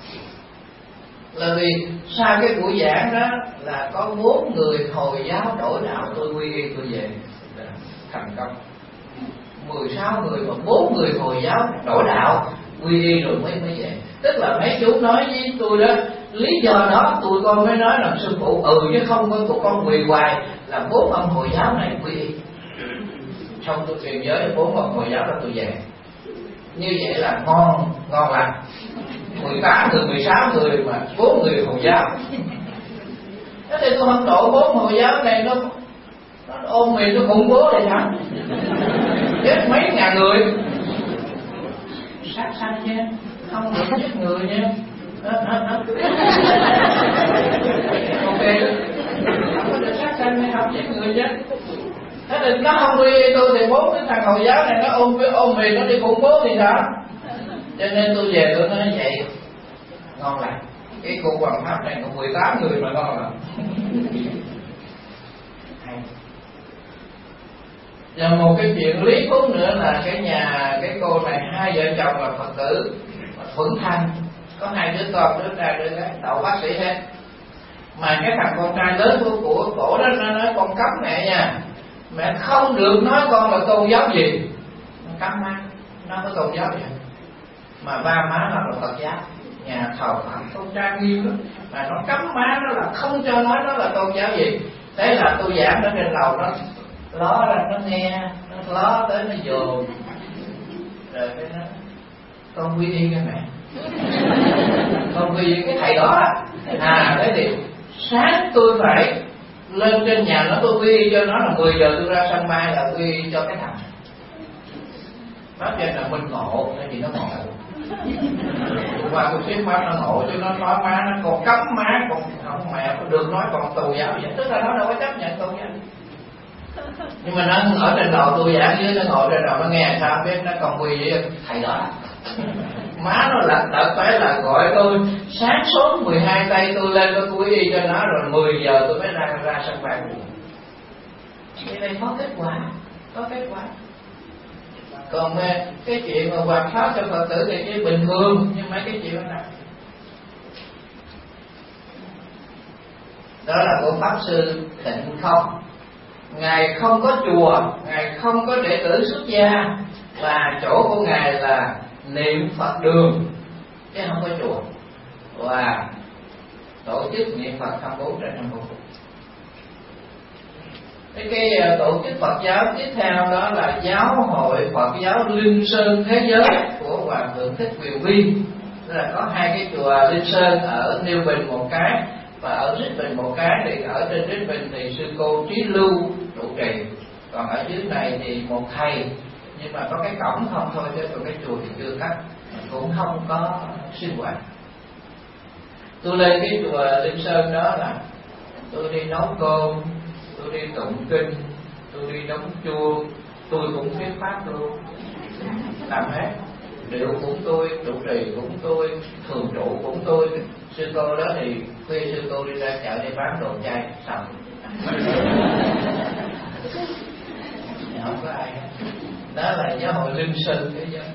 Là vì sau cái buổi giảng đó là có bốn người Hồi giáo đổi đạo tôi quy y tôi về thành công. Mười sáu người và bốn người Hồi giáo đổi đạo quy y rồi mới mới về. Tức là mấy chú nói với tôi đó, lý do đó tụi con mới nói là sư phụ ừ chứ không có tụi con quỳ hoài là bốn ông Hồi giáo này quy y. Xong tôi truyền giới bốn ông Hồi giáo đó tôi về. Như vậy là ngon ngon lành. Mười tám người, mười sáu người mà bốn người Hồi giáo. Thế thì tôi không độ bốn Hồi giáo này nó, nó ôm mình nó khủng bố này hả? Chết mấy ngàn người, sát sanh nha, không được giết người nha. Đó, đó, đó. Ok, không có được sát sanh hay không giết người chứ. Thế thì nó không quy tôi thì bốn cái thằng Hồi giáo này nó ôm ôm mình nó đi khủng bố thì sao? Cho nên tôi về tôi nói vậy ngon lành. Cái cô Hoàng Pháp này có mười tám người mà ngon lành. Và một cái chuyện lý thú nữa là cái nhà cái cô này hai vợ chồng là Phật tử thuận thành, có hai đứa con, đứa trai đứa gái, đậu bác sĩ hết. Mà cái thằng con trai lớn của của cổ đó nó nói con cấm mẹ nha, mẹ không được nói con là tôn giáo gì. Nó cấm má, nó có tôn giáo gì. Mà ba má nó là Phật giáo, nhà thờ Phật, con trai nghiêm lắm, mà nó cấm má nó là không cho nói nó là tôn giáo gì. Thế là tôi giảng ở trên lầu, nó ló ra nó nghe, nó ló tới nó dồn, rồi cái nó con quy y cái mẹ, con quy y cái thầy đó à. Thế thì sáng tôi phải lên trên nhà nó, tôi quy y cho nó là mười giờ tôi ra sân bay là quy y cho cái thằng nói trên là mình ngộ, cái gì nó ngộ qua tôi xếp má nó ngộ, chứ nó nói má nó còn cấm má, còn không mẹ có được nói còn tôn giáo vậy, tức là nó đâu có chấp nhận tôn giáo. Nhưng mà nó ở trên đầu tôi giảng với nó ngồi trên đầu nó nghe sao biết, nó còn quỳ với thầy đó. Má nó lật đật phải là gọi tôi sáng sớm mười hai tây tôi lên tôi quy y cho nó, rồi mười giờ tôi mới ra ra sân bay. Vậy đây có kết quả, có kết quả. Còn cái chuyện mà quạt pháp cho Phật tử thì cái bình thường, nhưng mấy cái chuyện đó là đó là của Pháp Sư Thịnh Không. Ngài không có chùa, Ngài không có đệ tử xuất gia, và chỗ của Ngài là niệm Phật đường chứ không có chùa, và tổ chức niệm Phật hai mươi bốn trên hai mươi bốn. Cái, cái tổ chức Phật giáo tiếp theo đó là Giáo hội Phật giáo Linh Sơn Thế giới của Hòa Thượng Thích Quyền Vi. Tức là có hai cái chùa Linh Sơn ở New Bình một cái và ở Rít Bình một cái. Thì ở trên Rít Bình thì sư cô Trí Lưu trụ trì, còn ở dưới này thì một thầy, nhưng mà có cái cổng không thôi, chứ còn cái chùa thì chưa cắt, cũng không có sinh hoạt. Tôi lên cái chùa Linh Sơn đó là tôi đi nấu cơm, tôi đi tụng kinh, tôi đi đóng chuông, tôi cũng thuyết pháp luôn, làm hết. Điệu cũng tôi, trụ trì cũng tôi, thường trụ cũng tôi. Sư cô đó thì khuya sư cô đi ra chợ đi bán đồ chay xong không có ai hết. Đó là Giáo hội Linh Sơn Thế giới.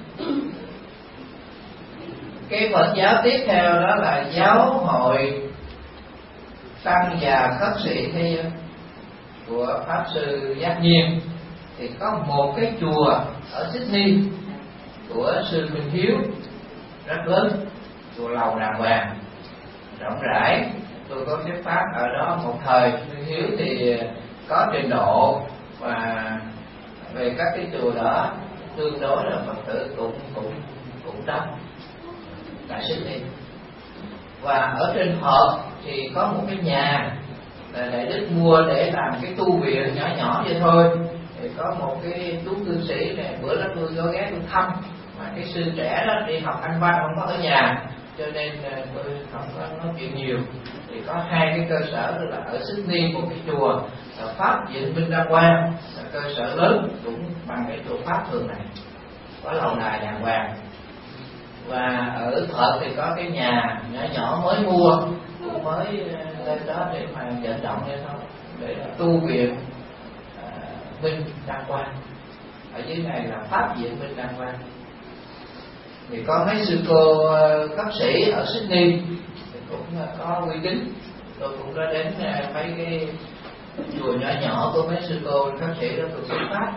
Cái Phật giáo tiếp theo đó là Giáo hội Tăng Già Khất Sĩ Thế giới của Pháp Sư Giác Nhiên. Thì có một cái chùa ở Sydney của Sư Minh Hiếu rất lớn, chùa lầu đàng hoàng rộng rãi. Tôi có thuyết pháp ở đó một thời. Minh Hiếu thì có trình độ, và về các cái chùa đó tương đối là Phật tử cũng cũng cũng đông tại Sydney. Và ở trên Hợp thì có một cái nhà là Đại Đức mua để làm cái tu viện nhỏ nhỏ vậy thôi. Thì có một cái chú cư sĩ này, bữa đó tôi có ghé tôi thăm, mà cái sư trẻ đó đi học Anh văn không có ở nhà, cho nên tôi không có nói chuyện nhiều. Thì có hai cái cơ sở, tức là ở Sydney một cái chùa là Pháp Viện Minh Đăng Quang, là cơ sở lớn cũng bằng cái chùa Pháp thường này, có lầu đài đàng hoàng. Và ở Phật thì có cái nhà nhỏ nhỏ mới mua, cũng mới lên đó để mà vận động vậy thôi, để tu viện uh, Minh Đăng Quang. Ở dưới này là Pháp Viện Minh Đăng Quang. Thì có mấy sư cô cấp sĩ ở Sydney thì cũng có uy tín. Tôi cũng đã đến mấy cái chùa nhỏ nhỏ của mấy sư cô cấp sĩ đó tôi xuất phát.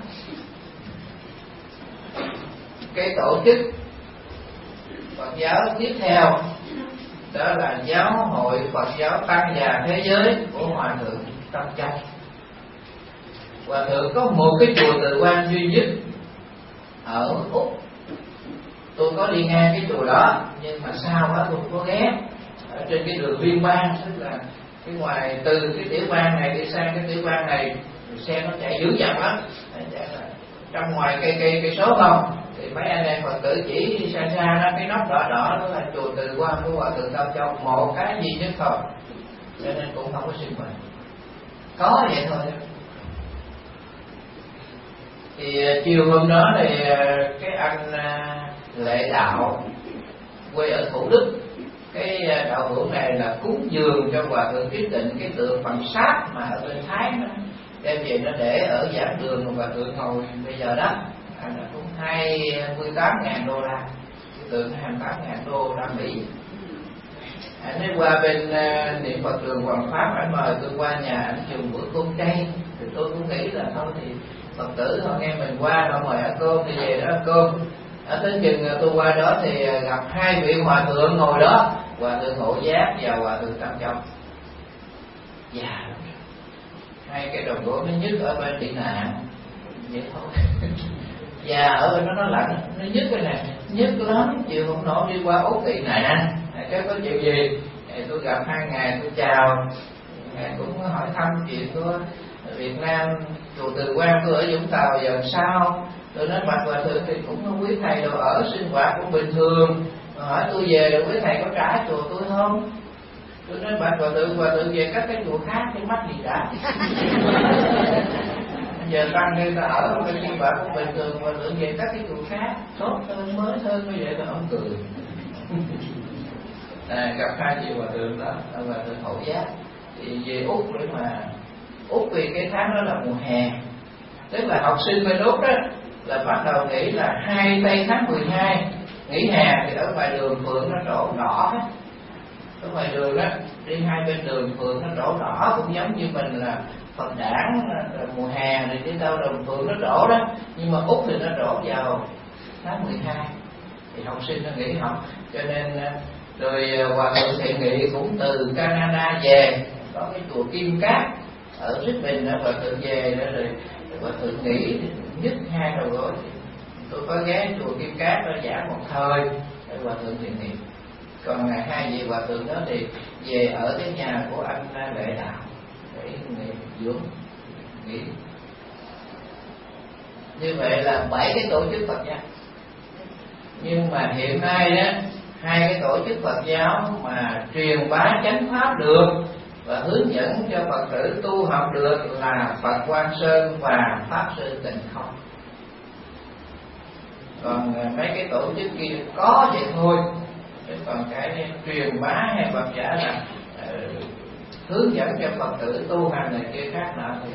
Cái tổ chức Phật giáo tiếp theo đó là Giáo hội Phật giáo Tăng Già Thế giới của Hòa Thượng Tâm Châu. Hòa Thượng có một cái chùa Từ Quan duy nhất ở Úc. Tôi có đi ngang cái chùa đó, nhưng mà sao đó tôi không có ghé. Ở trên cái đường liên bang, tức là cái ngoài từ cái tiểu bang này đi sang cái tiểu bang này, xe nó chạy dữ dằn lắm. Trong ngoài cây cây cây số không, thì mấy anh em Phật tử chỉ xa xa đó, cái nóc đỏ đỏ đó là chùa Từ Quan của Hòa Thượng Tâm Châu, một cái gì nhất thôi, cho nên cũng không có sinh hoạt. Có vậy thôi. Thì chiều hôm đó thì cái anh Lệ Đạo quê ở Thủ Đức, cái đạo hữu này là cúng dường cho Hòa Thượng Trí Tịnh cái tượng bằng sáp mà ở bên Thái đó, đem về nó để ở giảng đường mà Hòa Thượng ngồi bây giờ đó, là cũng hai mươi tám ngàn đô la, cái tượng hai mươi tám ngàn đô la Mỹ. Anh ấy qua bên uh, niệm Phật trường Hoàng Pháp, anh mời tôi qua nhà anh dùng bữa cơm chay, thì tôi cũng nghĩ là thôi thì Phật tử họ nghe mình qua họ mời ăn cơm thì về đó ăn cơm. Ở tới chừng tôi qua đó thì gặp hai vị hòa thượng ngồi đó, hòa thượng Hộ Giác và hòa thượng Tam Châu. Già lắm, hai cái đầu gối nó nhức ở bên tị nạn vậy thôi. Già ở bên đó nó lạnh, nó nhức cái này, nhức lắm, chịu không nổi, đi qua Úc tị nạn. Cái có chuyện gì thì tôi gặp hai ngày tôi chào, ngài cũng hỏi thăm chuyện của Việt Nam, chùa Từ Quan tôi ở Vũng Tàu giờ sao. Tôi nói bạch hòa thượng thì cũng quý thầy đồ ở sinh hoạt cũng bình thường, hỏi tôi về rồi quý thầy có trả chùa tôi không? Tôi nói bạch hòa thượng, hòa thượng về các cái chùa khác cái mắt gì cả. Giờ tăng người ta ở một cái sinh hoạt cũng bình thường, hòa thượng về các cái chùa khác tốt hơn, mới hơn, như vậy là ông cười. À, gặp hai chị hòa thượng đó, hòa thượng Hậu Giác thì về Úc để mà Úc vì cái tháng đó là mùa hè, tức là học sinh bên Úc đó là bắt đầu nghĩ là hai tây tháng mười hai nghỉ hè, thì ở ngoài đường phượng nó trổ đỏ hết. Ở ngoài đường đó đi hai bên đường phượng nó trổ đỏ, cũng giống như mình là Phật đản mùa hè thì đi đâu đồng phượng nó trổ đó, nhưng mà Úc thì nó trổ vào tháng mười hai thì học sinh nó nghỉ học, cho nên rồi hòa thượng Thiện Nghị cũng từ Canada về, có cái chùa Kim Cát ở Brisbane đó, hòa thượng về đó rồi hòa thượng nghỉ nhức hai đầu gối. Tôi có ghé chùa Kim Cát đó giảng một thời để hòa thượng Thiện Nghị. Còn hai vị hòa thượng đó thì về ở cái nhà của anh Lệ Đạo để nghỉ dưỡng nghỉ. Như vậy là bảy cái tổ chức Phật giáo. Nhưng mà hiện nay đó, hai cái tổ chức Phật giáo mà truyền bá chánh pháp được và hướng dẫn cho Phật tử tu học được là Phật Quang Sơn và Pháp Sư Tịnh Không. Còn mấy cái tổ chức kia có vậy thôi, còn cái truyền bá hay Phật giả là uh, hướng dẫn cho Phật tử tu hành này kia khác nọ thì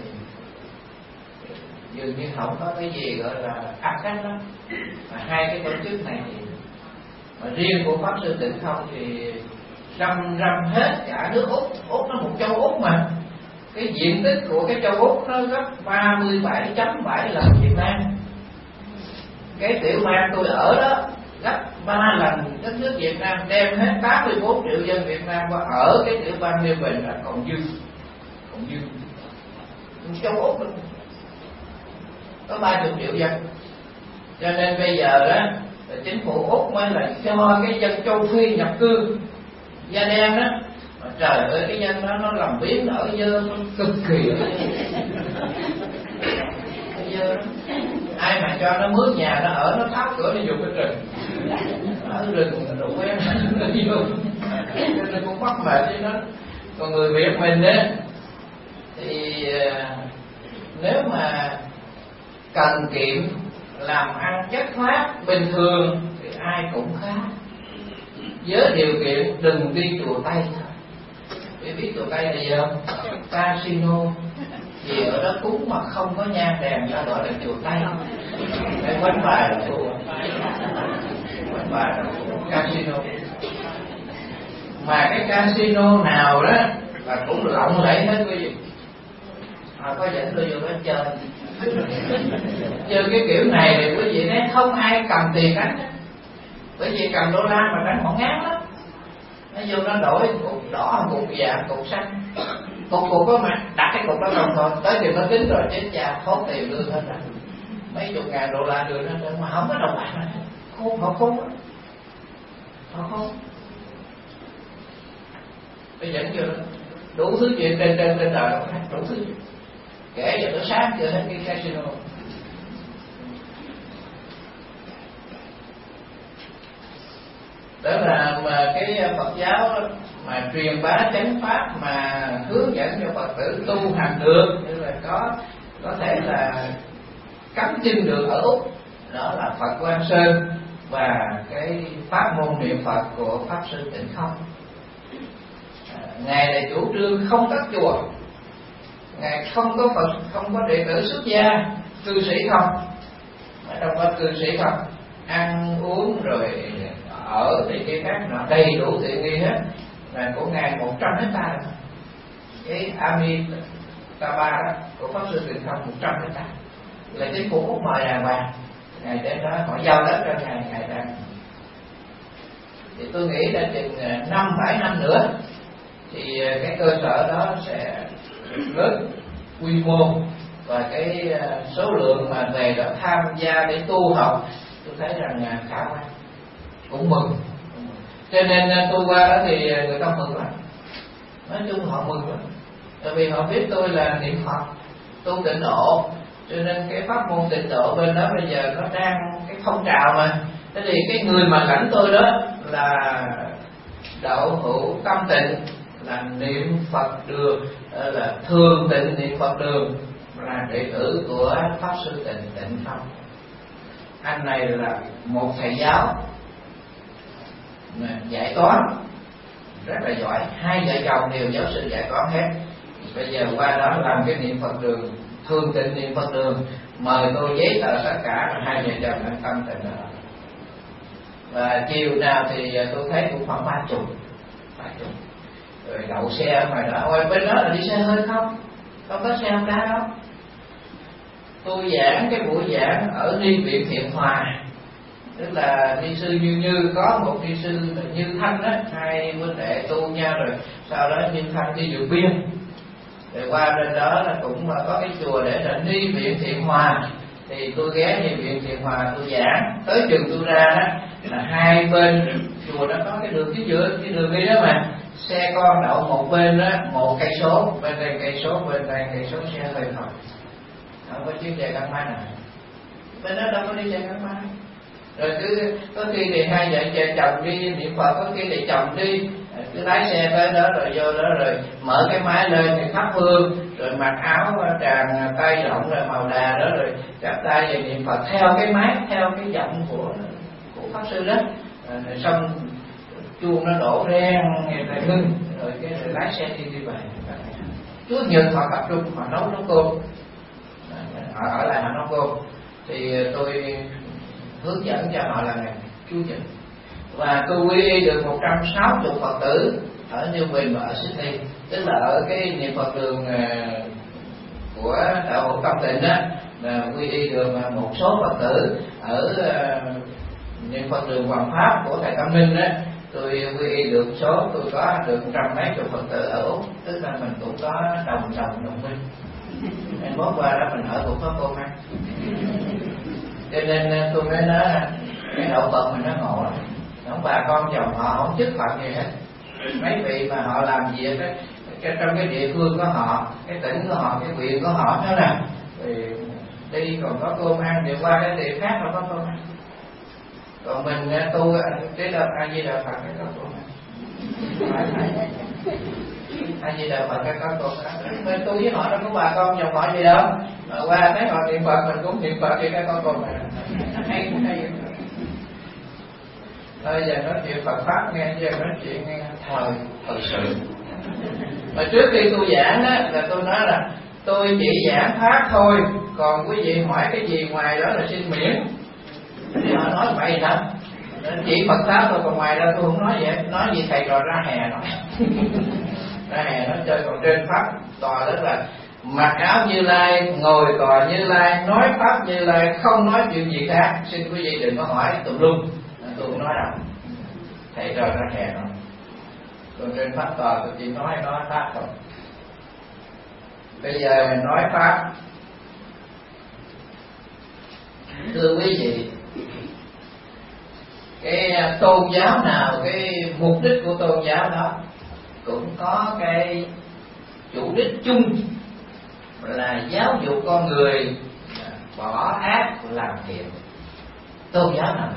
dường như không có cái gì gọi là ác cách lắm. Mà hai cái tổ chức này thì mà riêng của Pháp Sư Tịnh Không thì răm răm hết cả nước Úc. Úc nó một châu Úc mà cái diện tích của cái châu Úc nó gấp ba mươi bảy phẩy bảy lần Việt Nam. Cái tiểu bang tôi ở đó gấp ba lần đất nước Việt Nam, đem hết tám mươi bốn triệu dân Việt Nam qua ở cái tiểu bang New Bình là còn dư, còn dư. Châu Úc có ba mươi triệu dân, cho nên bây giờ đó chính phủ Úc mới là cho cái dân châu Phi nhập cư da đen đó. Mà trời ơi cái dân đó nó làm biến ở dơ nó cực kỳ dơ đó. Ai mà cho nó mướn nhà nó ở, nó tháo cửa nó dùng cái rừng ở rừng nó quen nó vô, cho nên cũng bắt mệt với nó. Còn người Việt mình á thì nếu mà cần kiệm làm ăn chất phát bình thường thì ai cũng khá, với điều kiện đừng đi chùa Tây thôi. Để biết chùa Tây là gì không? Casino. Vì ở đó cúng mà không có nhang đèn ta gọi là chùa Tây. Cái quán bài là chùa, quán bài là casino. Mà cái casino nào đó là cũng lộng lẫy hết quý vị. Họ có dẫn tôi vô đó chơi. Chơi cái kiểu này thì quý vị thấy không ai cầm tiền đánh. Bởi vì cầm đô la mà đánh họ ngán lắm. Nó vô nó đổi cục đỏ, cục vàng, cục xanh. Cục cục có mặt đặt cái cục đó không thôi, tới điều nó tính rồi chết cha khốn tiền lương hết rồi. Mấy chục ngàn đô la đưa nó mà không có đồng bạc. Khôn, họ khôn á. Họ khôn. Tôi dẫn vô đó đủ thứ chuyện trên trên trên đời đủ thứ chuyện. Kể giờ tới sáng chưa hết cái casino. Đó là mà cái Phật giáo mà truyền bá chánh pháp mà hướng dẫn cho Phật tử tu hành được, như là có có thể là cắm chân được ở Úc, đó là Phật Quang Sơn và cái pháp môn niệm Phật của Pháp Sư Tịnh Không. À, ngài là chủ trương không cất chùa, ngài không có Phật, không có đệ tử xuất gia, cư sĩ không, ở trong đó cư sĩ không, ăn uống rồi ở thì cái khác nọ đầy đủ tiện nghi hết. là của ngài một trăm hectare. Cái Amitabha đó của pháp sư Tịnh Không một trăm hectare, là chính phủ Úc mời đàng hoàng, ngài đến đó họ giao đất cho ngài, ngài đang. Thì tôi nghĩ là chừng năm bảy năm nữa thì cái cơ sở đó sẽ lớn quy mô, và cái số lượng mà về đó tham gia để tu học tôi thấy rằng khả quan, cũng mừng. Cho nên tôi qua đó thì người ta mừng lắm, nói chung họ mừng lắm, tại vì họ biết tôi là niệm Phật tu tịnh độ, cho nên cái pháp môn tịnh độ bên đó bây giờ nó đang cái phong trào mà. Thế thì cái người mà lãnh tôi đó là đạo hữu Tâm Tịnh, là niệm Phật đường, là thường tịnh niệm Phật đường, là đệ tử của pháp sư Tịnh Tịnh Không. Anh này là một thầy giáo dạy toán rất là giỏi, hai vợ chồng đều giáo sư dạy toán hết. Bây giờ qua đó làm cái niệm Phật đường, thường tịnh niệm Phật đường, mời tôi giấy tờ tất cả, hai vợ chồng đang Tâm Tịnh đó. Và chiều nào thì tôi thấy cũng khoảng ba chục, ba chục rồi đậu xe ở ngoài đó. Ngoài bên đó là đi xe hơi không, không có xe không đá đâu. Tôi giảng cái buổi giảng ở Ni Viện Thiện Hòa, tức là ni sư Như Như có một ni sư Như Thanh đó, hai huynh đệ tu nhau rồi sau đó Như Thanh đi Dược Biên, rồi qua bên đó là cũng có cái chùa để là Ni Viện Thiện Hòa, thì tôi ghé Ni Viện Thiện Hòa tôi giảng. Tới chừng tôi ra đó là hai bên chùa đó có cái đường phía giữa, cái đường đi đó mà xe con đậu một bên đó một cây số, bên đây cây số, bên đây cây số xe hơi thôi, không có chiếc xe gắn máy nào. Bên đó đâu có đi xe gắn máy. Rồi cứ có khi thì hai vợ chồng đi niệm Phật, có khi thì chồng đi cứ lái xe tới đó rồi vô đó rồi mở cái máy lên thì thắp hương, rồi mặc áo tràng tay rộng rồi màu đà đó, rồi chắp tay về niệm Phật theo cái máy, theo cái giọng của của pháp sư đó. Rồi xong chuông nó đổ reng rồi ngưng, rồi cái rồi lái xe đi đi về. Chúa Nhật họ tập trung họ nấu nấu cơm, họ ở lại họ nấu cơm, thì tôi hướng dẫn cho họ là ngày Chúa Nhật. Và tôi quy y được một trăm sáu mươi Phật tử ở New Bình và ở Sydney, tức là ở cái niệm Phật đường của đạo hữu Tâm Tịnh đó, là quy y được một số Phật tử. Ở niệm Phật đường Hoàng Pháp của thầy Tâm Minh đó, tôi quy y được số, tôi có được trăm mấy chục Phật tử ở Úc, tức là mình cũng có đồng đồng đồng minh. Nên bóp qua đó mình ở cũng có cô ăn, cho nên tôi mới nói cái đạo Phật mình nó ngộ lắm. Không, bà con chồng họ không chức Phật gì hết, mấy vị mà họ làm việc ấy, cái, trong cái địa phương của họ, cái tỉnh của họ, cái huyện của họ đó nè, thì đi còn có cơm ăn, thì qua cái địa khác không có cơm ăn. Còn mình tu cái là A Di Đà Phật cái có cơm ăn, A Di Đà Phật cái có cơm ăn. Mình tu với họ đâu có bà con chồng họ gì đâu, mà qua thấy họ niệm Phật mình cũng niệm Phật thì cái có cơm ăn. Hay hay. Bây giờ nói chuyện Phật Pháp nghe, giờ nói chuyện nghe thời thật sự. Mà trước khi tôi giảng á, là tôi nói là tôi chỉ giảng Pháp thôi, còn quý vị hỏi cái gì ngoài đó là xin miễn. Thì họ nói vậy lắm, chỉ Phật Pháp thôi, còn ngoài ra tôi không nói vậy. Nói gì thầy trò ra hè nói. Ra hè nói chơi, còn trên Pháp tòa tức là mặc áo Như Lai, ngồi tòa Như Lai, nói Pháp Như Lai, không nói chuyện gì khác. Xin quý vị đừng có hỏi tùm lum, tôi cũng nói đâu, thầy trò ra hè nói. Còn trên Pháp tòa tôi chỉ nói nói Pháp thôi. Bây giờ nói Pháp. Thưa quý vị, cái tôn giáo nào, cái mục đích của tôn giáo đó cũng có cái chủ đích chung là giáo dục con người bỏ ác làm thiện. Tôn giáo nào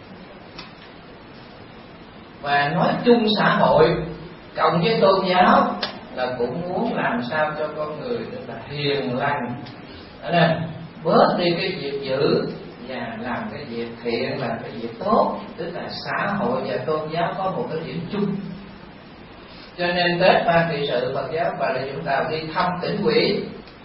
và nói chung xã hội cộng với tôn giáo là cũng muốn làm sao cho con người được là hiền lành, nên bớt đi cái việc dữ và làm cái việc thiện, làm cái việc tốt. Tức là xã hội và tôn giáo có một cái điểm chung. Cho nên Tết Ban Trị Sự Phật giáo Bà Rịa Vũng Tàu đi thăm tỉnh ủy,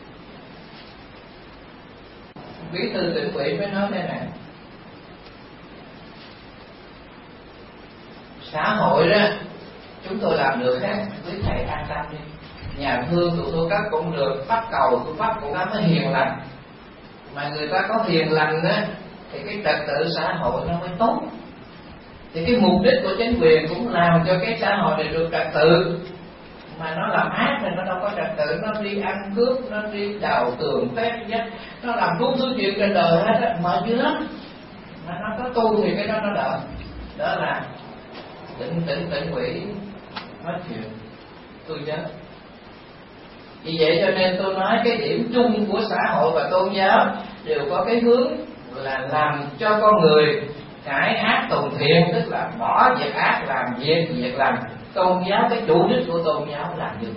bí thư tỉnh ủy mới nói thế này: xã hội đó chúng tôi làm được hết, quý thầy an tâm đi. Nhà thương tụi tôi các cũng được, pháp cầu tôi pháp cũng nó hiền lành. Mà người ta có hiền lành á thì cái trật tự xã hội nó mới tốt. Thì cái mục đích của chính quyền cũng làm cho cái xã hội này được trật tự. Mà nó làm ác thì nó đâu có trật tự, nó đi ăn cướp, nó đi đào tường phép nhất, nó làm đủ thứ chuyện trên đời hết á, mệt dữ lắm. Mà nó có tu thì cái đó nó đỡ. Đó là tỉnh tỉnh tỉnh quỷ nói chuyện tôi nhớ. Vì vậy cho nên tôi nói cái điểm chung của xã hội và tôn giáo đều có cái hướng là làm cho con người cải ác tùng thiện, tức là bỏ việc ác làm việc việc lành. Tôn giáo, cái chủ đích của tôn giáo là gì?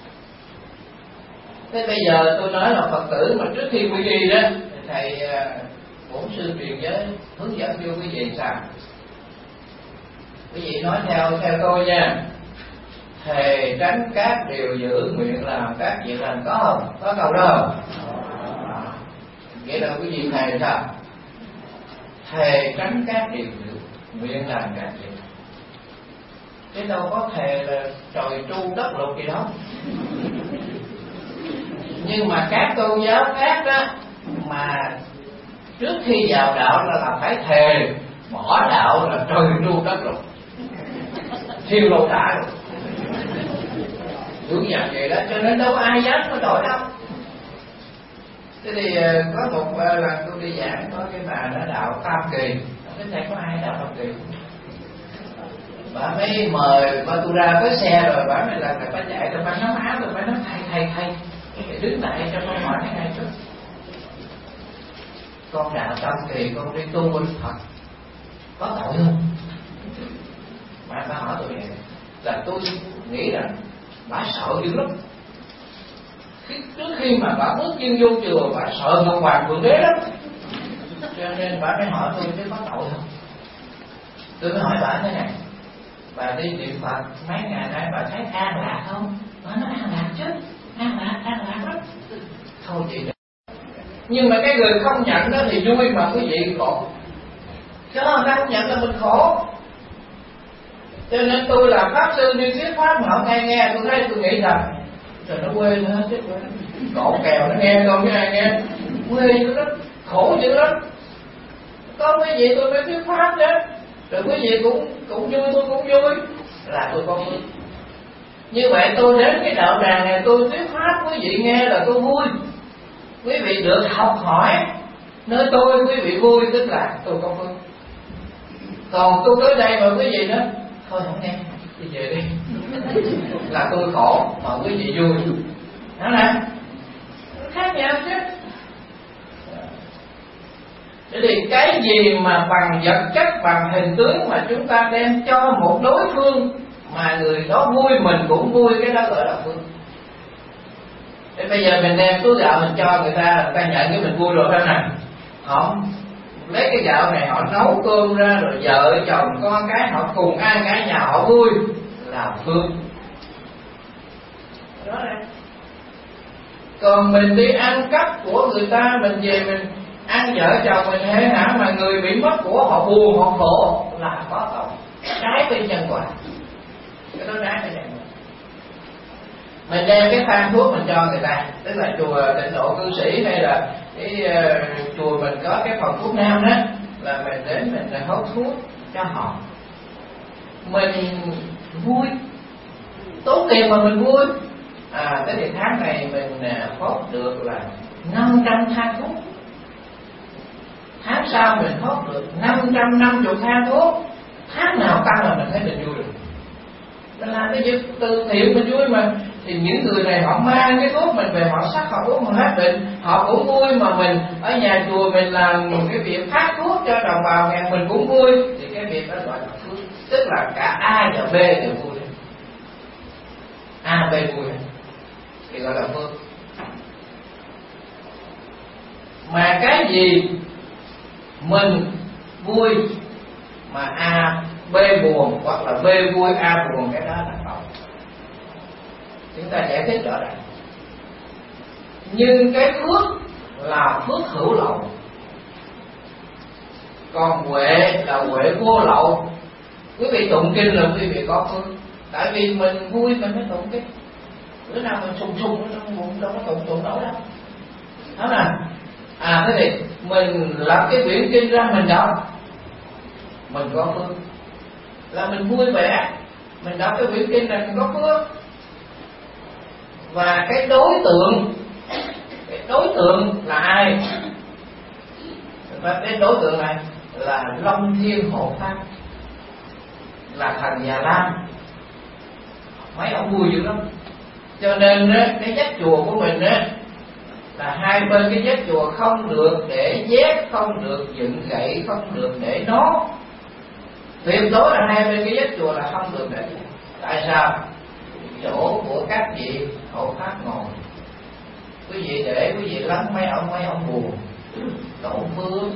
Thế bây giờ tôi nói là Phật tử mà trước khi quy y đó, thầy bổn sư truyền giới hướng dẫn cho quý vị sao? Quý vị nói theo theo tôi nha. Thề tránh các điều dữ, nguyện làm các việc lành, có không? Có câu đó không? Nghĩa là quý vị thề sao? Thề tránh các điều dữ, nguyện làm các việc. Chứ đâu có thề là trời tru đất lục gì đó. Nhưng mà các tôn giáo khác đó mà trước khi vào đạo là phải thề, bỏ đạo là trời tru đất lục, thiêu lâu đã rồi. Đúng dạng vậy đó, cho nên đâu có ai dám có đổi đâu. Thế thì có một lần tôi đi giảng, có cái bà nó đạo Tam Kỳ. Cái này có ai đạo Tam Kỳ? Bà mới mời bà tôi ra với xe rồi, bà mới là bà chạy rồi bà nắm áo rồi bà nói thầy thầy thầy thầy đứng lại cho con hỏi cái này trước. Con đạo Tam Kỳ, con đi tu với Phật có tội không? Bà bà hỏi tôi vậy là tôi nghĩ rằng bà sợ dữ lắm. Khi, trước khi mà bà bước chân vô chùa bà sợ Ngọc Hoàng Thượng Đế lắm, cho nên bà mới hỏi tôi chứ có tội không. Tôi mới hỏi bà thế này: bà đi niệm Phật mấy ngày nay bà thấy an lạc không? Bà nói an lạc chứ, an lạc, an lạc lắm. Thôi chị đó. Nhưng mà cái người không nhận đó thì vui mà quý vị khổ. Chứ người ta không nhận là mình khổ. Cho nên tôi là pháp sư đi thuyết pháp mà họ nghe nghe, tôi thấy tôi nghĩ rằng trời nó quê nữa chứ, cổ kèo nó nghe không chứ ai nghe, quê dữ lắm, khổ dữ lắm. Có quý vị tôi mới thuyết pháp chứ, rồi quý vị cũng cũng vui, tôi cũng vui, là tôi có vui. Như vậy tôi đến cái đạo tràng này tôi thuyết pháp quý vị nghe là tôi vui. Quý vị được học hỏi nơi tôi, quý vị vui tức là tôi có vui. Còn tôi tới đây mà quý vị nói thôi không nghe, đi về đi là tôi khổ mà quý vị vui. Đó là khác nhau chứ. Thế thì cái gì mà bằng vật chất, bằng hình tướng mà chúng ta đem cho một đối phương mà người đó vui mình cũng vui, cái đó gọi là vui. Thế bây giờ mình đem túi gạo mình cho người ta, người ta nhận cái mình vui rồi phải không nào? Không, lấy cái gạo này họ nấu cơm ra rồi vợ chồng con cái họ cùng ăn cả nhà họ vui là phương. Đó này. Còn mình đi ăn cắp của người ta, mình về mình ăn vợ chồng mình hay hả mà người bị mất của họ buồn họ khổ là có tội, trái với nhân quả. Cái đó trái với nhân quả. Mình đem cái thang thuốc mình cho người ta, tức là chùa Tịnh Độ Cư Sĩ hay là cái uh, chùa mình có cái phòng thuốc nam đó, là mình đến mình hốt thuốc cho họ, mình vui, tốn tiền mà mình vui. À tới thì tháng này mình hốt được là năm trăm thang thuốc, tháng sau mình hốt được năm trăm năm mươi thang thuốc, tháng nào tăng là mình thấy mình vui được. Mình làm cái việc từ thiện mình vui mà. Thì những người này họ mang cái thuốc mình về họ sắc họ uống họ hết bệnh, họ cũng vui. Mà mình ở nhà chùa mình làm cái việc phát thuốc cho đồng bào nghèo mình cũng vui, thì cái việc đó gọi là phước. Tức là cả A và B đều vui. A, B vui thì gọi là phước. Mà cái gì mình vui mà A, B buồn, hoặc là B vui A buồn, cái đó là tội. Chúng ta giải thích rõ ràng. Nhưng cái phước là phước hữu lậu, còn huệ là huệ vô lậu. Quý vị tụng kinh là quý vị có phước, Tại vì mình vui mình mới tụng kinh. Bữa nào mình sùng sùng ở trong bụng đâu có tụng tụng nổi đâu. Đó nè. À thế thì mình lập cái quyển kinh ra mình đọc, mình có phước. Là mình vui vẻ, mình đọc cái quyển kinh này mình có phước. Và cái đối tượng, cái đối tượng là ai? Và cái đối tượng này là Long Thiên Hộ Pháp, là thần Già Lam. Mấy ông vui dữ lắm. Cho nên á, cái dách chùa của mình á, là hai bên cái dách chùa không được để dép, không được dựng gậy, không được để nó. Tuyệt đối là hai bên cái dách chùa là không được để. Tại sao? Chỗ của các vị hộ pháp ngồi, quý vị để quý vị lắng mấy ông mấy ông buồn tổn phương.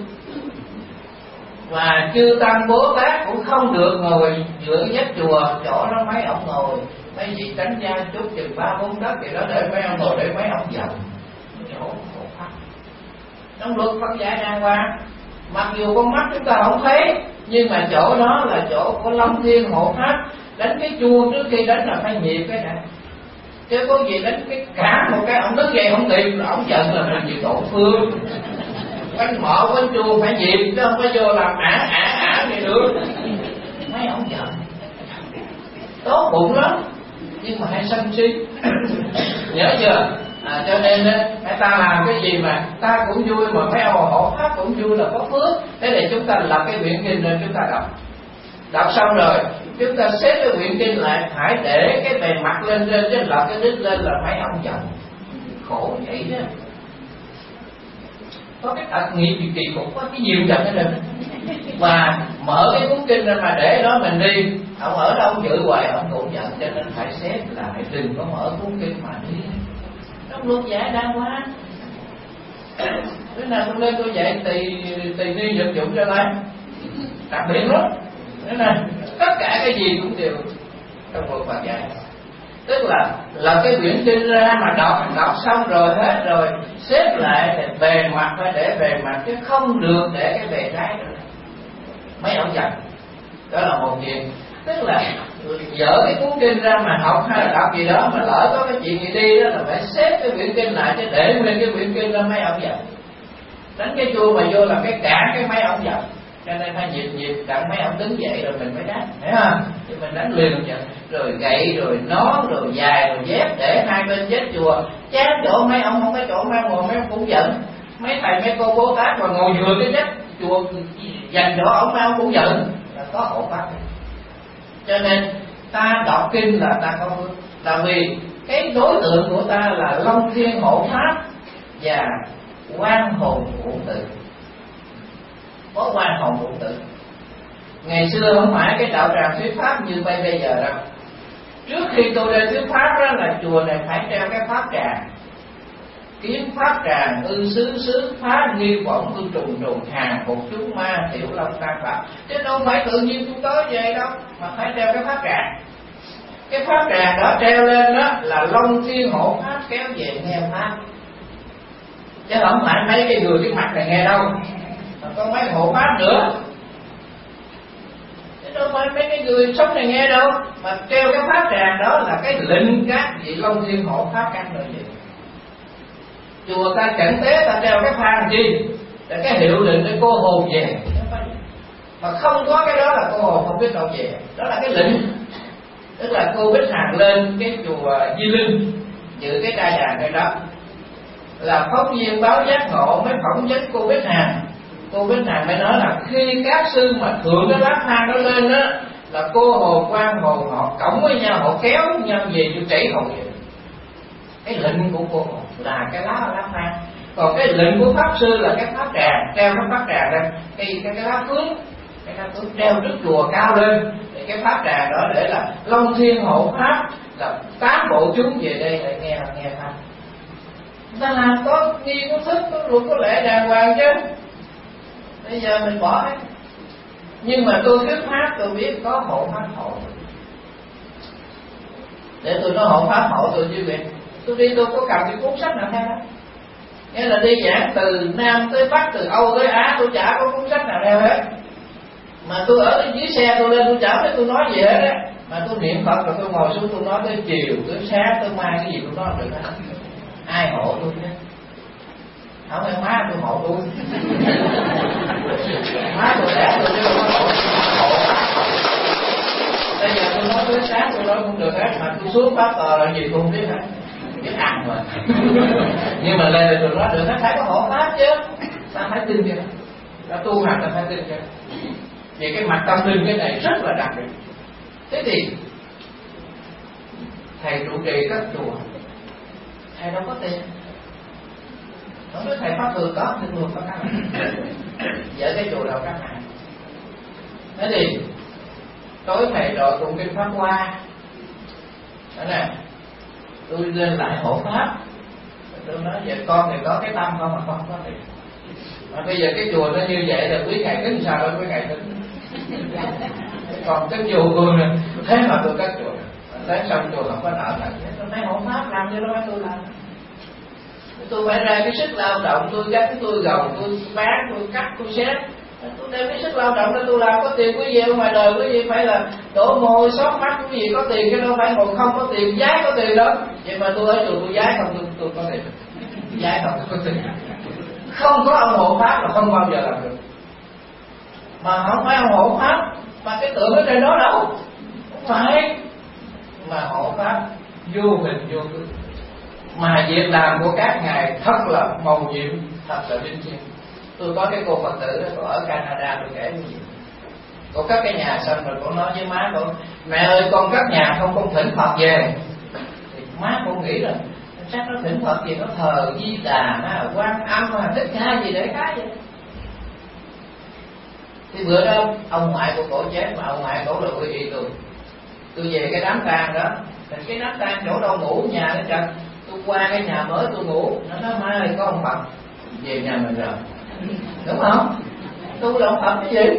Và chư tăng Bồ Tát cũng không được ngồi giữa cái vách chùa, chỗ đó mấy ông ngồi, mấy vị tránh gia chút chừng ba bốn đất thì đó để mấy ông ngồi, để mấy ông giận. Chỗ hộ pháp trong luật Phật dạy đàng hoàng, mặc dù con mắt chúng ta không thấy, nhưng mà chỗ đó là chỗ của Long Thiên Hộ Pháp. Đánh cái chuông trước khi đánh là phải nhịp cái này, chứ có gì đánh cái cả một cái ông đứng dậy không tìm là ông giận là mình chịu tổn phương. Bánh mọ bánh chuông phải nhịp chứ không có vô làm ả ả ả thì được. Mấy ông giận tốt bụng lắm nhưng mà hay sân si. Nhớ chưa? À, cho nên á, ta làm cái gì mà ta cũng vui, mà mấy ông hộ pháp cũng vui là có phước. Thế thì chúng ta lập cái quyển kinh nên chúng ta đọc, đọc xong rồi chúng ta xếp cái quyển kinh lại, phải để cái bề mặt lên trên chứ lập cái đít lên là mấy ông giận. Khổ vậy đó. Có cái tật nghiệp gì kỳ cục, có cái nhiều giận ở đây. Và mở cái cuốn kinh ra mà để đó mình đi, ông ở đâu giữ hoài ông cũng giận. Cho nên phải xếp lại, đừng có mở cuốn kinh mà đi. Trong luật giải đàng hoàng. Thế nào tôi lên tôi dạy tùy tùy ni vật dụng cho đây, đặc biệt lắm. Thế này tất cả cái gì cũng đều trong luật Phật dạy. Tức là là cái quyển kinh ra mà đọc đọc xong rồi hết rồi xếp lại thì bề mặt phải để bề mặt chứ không được để cái bề trái nữa. Mấy ông giận. Đó là một chuyện. Tức là dở cái cuốn kinh ra mà học hay là đọc gì đó mà lỡ có cái chuyện gì đi đó là phải xếp cái quyển kinh lại, chứ để nguyên cái quyển kinh ra mấy ông giận. Đánh cái chuông mà vô là cái cản cái mấy ông giận. Cho nên phải nhịp nhịp đặng mấy ông đứng dậy rồi mình mới đánh, hiểu không? Thì mình đánh liền vậy, rồi gậy rồi nón rồi dài rồi dép để hai bên vách chùa, chán chỗ mấy ông không có chỗ mang ngồi, mấy ông cũng giận. Mấy thầy mấy cô Bồ Tát mà ngồi vừa cái vách chùa dành chỗ ông mấy ông cũng giận, là có hộ pháp. Cho nên ta đọc kinh là ta có, là vì cái đối tượng của ta là Long Thiên Hộ Pháp và Quan Hồn Uổng Tử. Có Quan Hồn Uổng Tử. Ngày xưa không phải cái đạo tràng thuyết pháp như bây bây giờ đâu. Trước khi tôi đến thuyết pháp đó là chùa này phải treo cái pháp tràng, kiếm pháp tràng ư xứ xứ phá nghi vọng ư trùng trùng hàng phục chúng ma tiểu long tam pháp. Chứ đâu phải tự nhiên tôi tới vậy đâu, mà phải treo cái pháp tràng. Cái pháp tràng đó treo lên đó là Long Thiên Hộ Pháp kéo về nghe pháp, chứ không phải mấy cái người cái mặt này nghe đâu, mà có mấy hộ pháp nữa. Chứ đâu phải mấy cái người sống này nghe đâu, mà treo cái pháp tràng đó là cái lệnh các vị Long Thiên Hộ Pháp căn rồi gì. Chùa ta chẳng tế ta treo cái phan chi là cái hiệu lệnh để cô hồn về, mà không có cái đó là cô hồn không biết đâu về. Đó là cái lệnh. Tức là cô Bích Hằng lên cái chùa Di Linh dự cái trai đàn cái đó là phóng viên báo giác ngộ mới phỏng vấn cô Bích Hằng. Cô Bích Hằng mới nói là khi các sư mà thượng cái lá thang đó lên đó là cô hồn quan hồn họ cộng với nhau, họ kéo nhau về cho chảy hồn vậy. Cái lệnh của cô hồn là cái lá lá thang, còn cái lệnh của pháp sư là cái pháp tràng, treo cái pháp tràng lên, cái cái, cái lá phước, cái lá phước treo trước chùa cao lên. Để cái pháp tràng đó để là Long Thiên Hộ Pháp là tám bộ chúng về đây để nghe nghe pháp. Ta làm có nghi có thức có luật có lẽ đàng hoàng chứ. Bây giờ mình bỏ hết. Nhưng mà tôi thuyết pháp tôi biết có hộ pháp hộ. Để tôi nói hộ pháp hộ tôi chứ việc. Tôi đi tôi có cầm cái cuốn sách nào theo đó. Nghĩa là đi giảng từ Nam tới Bắc, từ Âu tới Á, tôi chả có cuốn sách nào theo hết. Mà tôi ở dưới xe tôi lên tôi chả biết tôi nói gì hết á. Mà tôi niệm Phật rồi tôi ngồi xuống tôi nói tới chiều, tới sáng, tới mai cái gì tôi nói được hết. Ai hộ tôi chứ? Không phải má tôi hộ tôi. Má tôi đẻ tôi chứ không có hộ. Bây giờ tôi nói tới sáng tôi nói không được hết, mà tôi xuống pháp tờ là gì tôi không biết hết. Biết ăn mà. Nhưng mà lên là tôi nói được hết, phải có hộ pháp chứ. Ta phải tin chứ. Đã tu hành là phải tin chứ. Vì cái mặt tâm linh cái này rất là đặc biệt. Thế thì thầy trụ trì các chùa, thầy đâu có tiền. Không biết thầy pháp thường có, thì thường có các bạn. Vậy cái chùa đâu các bạn. Thế thì tối thầy rồi tụng kinh Pháp Hoa. Đó nè, tôi lên lại hộ pháp. Tôi nói vậy con thì có cái tâm không mà con không có tiền. Mà bây giờ cái chùa nó như vậy là quý ngày tính sao đó, quý ngày tính. Còn cái chùa tôi nè, thế mà tôi cắt chùa. Tới xong chùa không có nợ thật. Tôi nói hộ pháp làm cho nó tôi làm. Tôi phải ra cái sức lao động, tôi gánh, tôi gồng, tôi bán, tôi cắt, tôi xếp. Tôi đem cái sức lao động để tôi làm, có tiền quý vị ở ngoài đời quý vị phải là đổ mồ xót mắt, quý vị có tiền chứ đâu phải ngồi không có tiền, giái có tiền đó. Vậy mà tôi ở chùa tôi giái không, tôi, tôi có tiền. Giái không, tôi có tiền. Không có ông hộ pháp là không bao giờ làm được. Mà không phải ông hộ pháp, mà cái tượng ở trên đó đâu. Không phải. Mà hộ pháp vô hình vô tư. Mà việc làm của các ngài thật là mầu nhiệm, thật là vinh hiển. Tôi có cái cô Phật tử đó, cô ở Canada, tôi kể gì. Cô cất cái nhà xong rồi cô nói với má cô, mẹ ơi con cất nhà không con thỉnh Phật về. Thì má cô nghĩ là chắc nó thỉnh Phật gì, nó thờ Di Đà, Quan Âm, Thích Ca gì để cái vậy. Thì bữa đó ông ngoại của cổ chết, mà ông ngoại cổ là quy y tôi. Tôi về cái đám tang đó, thì cái đám tang chỗ đâu ngủ nhà đó trời. Tôi qua cái nhà mới tôi ngủ, nó nói má ơi có ông Phật về nhà mình rồi, đúng không? Tu là ông Phật cái gì?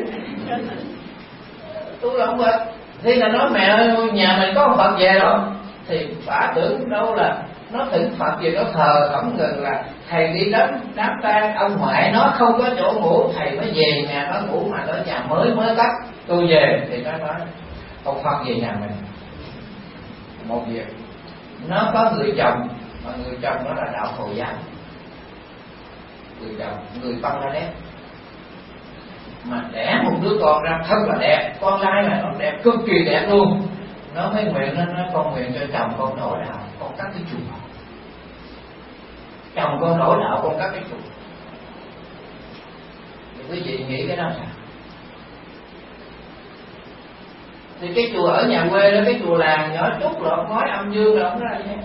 Tu là ông Phật. Thì là nói mẹ ơi nhà mình có ông Phật về rồi. Thì bà tưởng đâu là nó thỉnh Phật về, nó thờ không ngừng là thầy đi đến đám tang ông ngoại nó không có chỗ ngủ, thầy mới về nhà nó ngủ, mà ở nhà mới mới cắt. Tôi về thì nó nói ông Phật về nhà mình. Một việc, nó có người chồng, mà người chồng đó là đạo Hồi giáo. Người chồng, người Bangladesh, mà đẻ một đứa con ra thật là đẹp, con trai là nó đẹp, cực kỳ đẹp luôn. Nó mới nguyện, nó nói con nguyện cho chồng con đổi đạo, con cắt cái chùa. Chồng con đổi đạo, con cắt cái chùa. Thì quý vị nghĩ cái đó sao? Thì cái chùa ở nhà quê đó, cái chùa làng nhỏ chút là ngói âm dương là không có gì hết.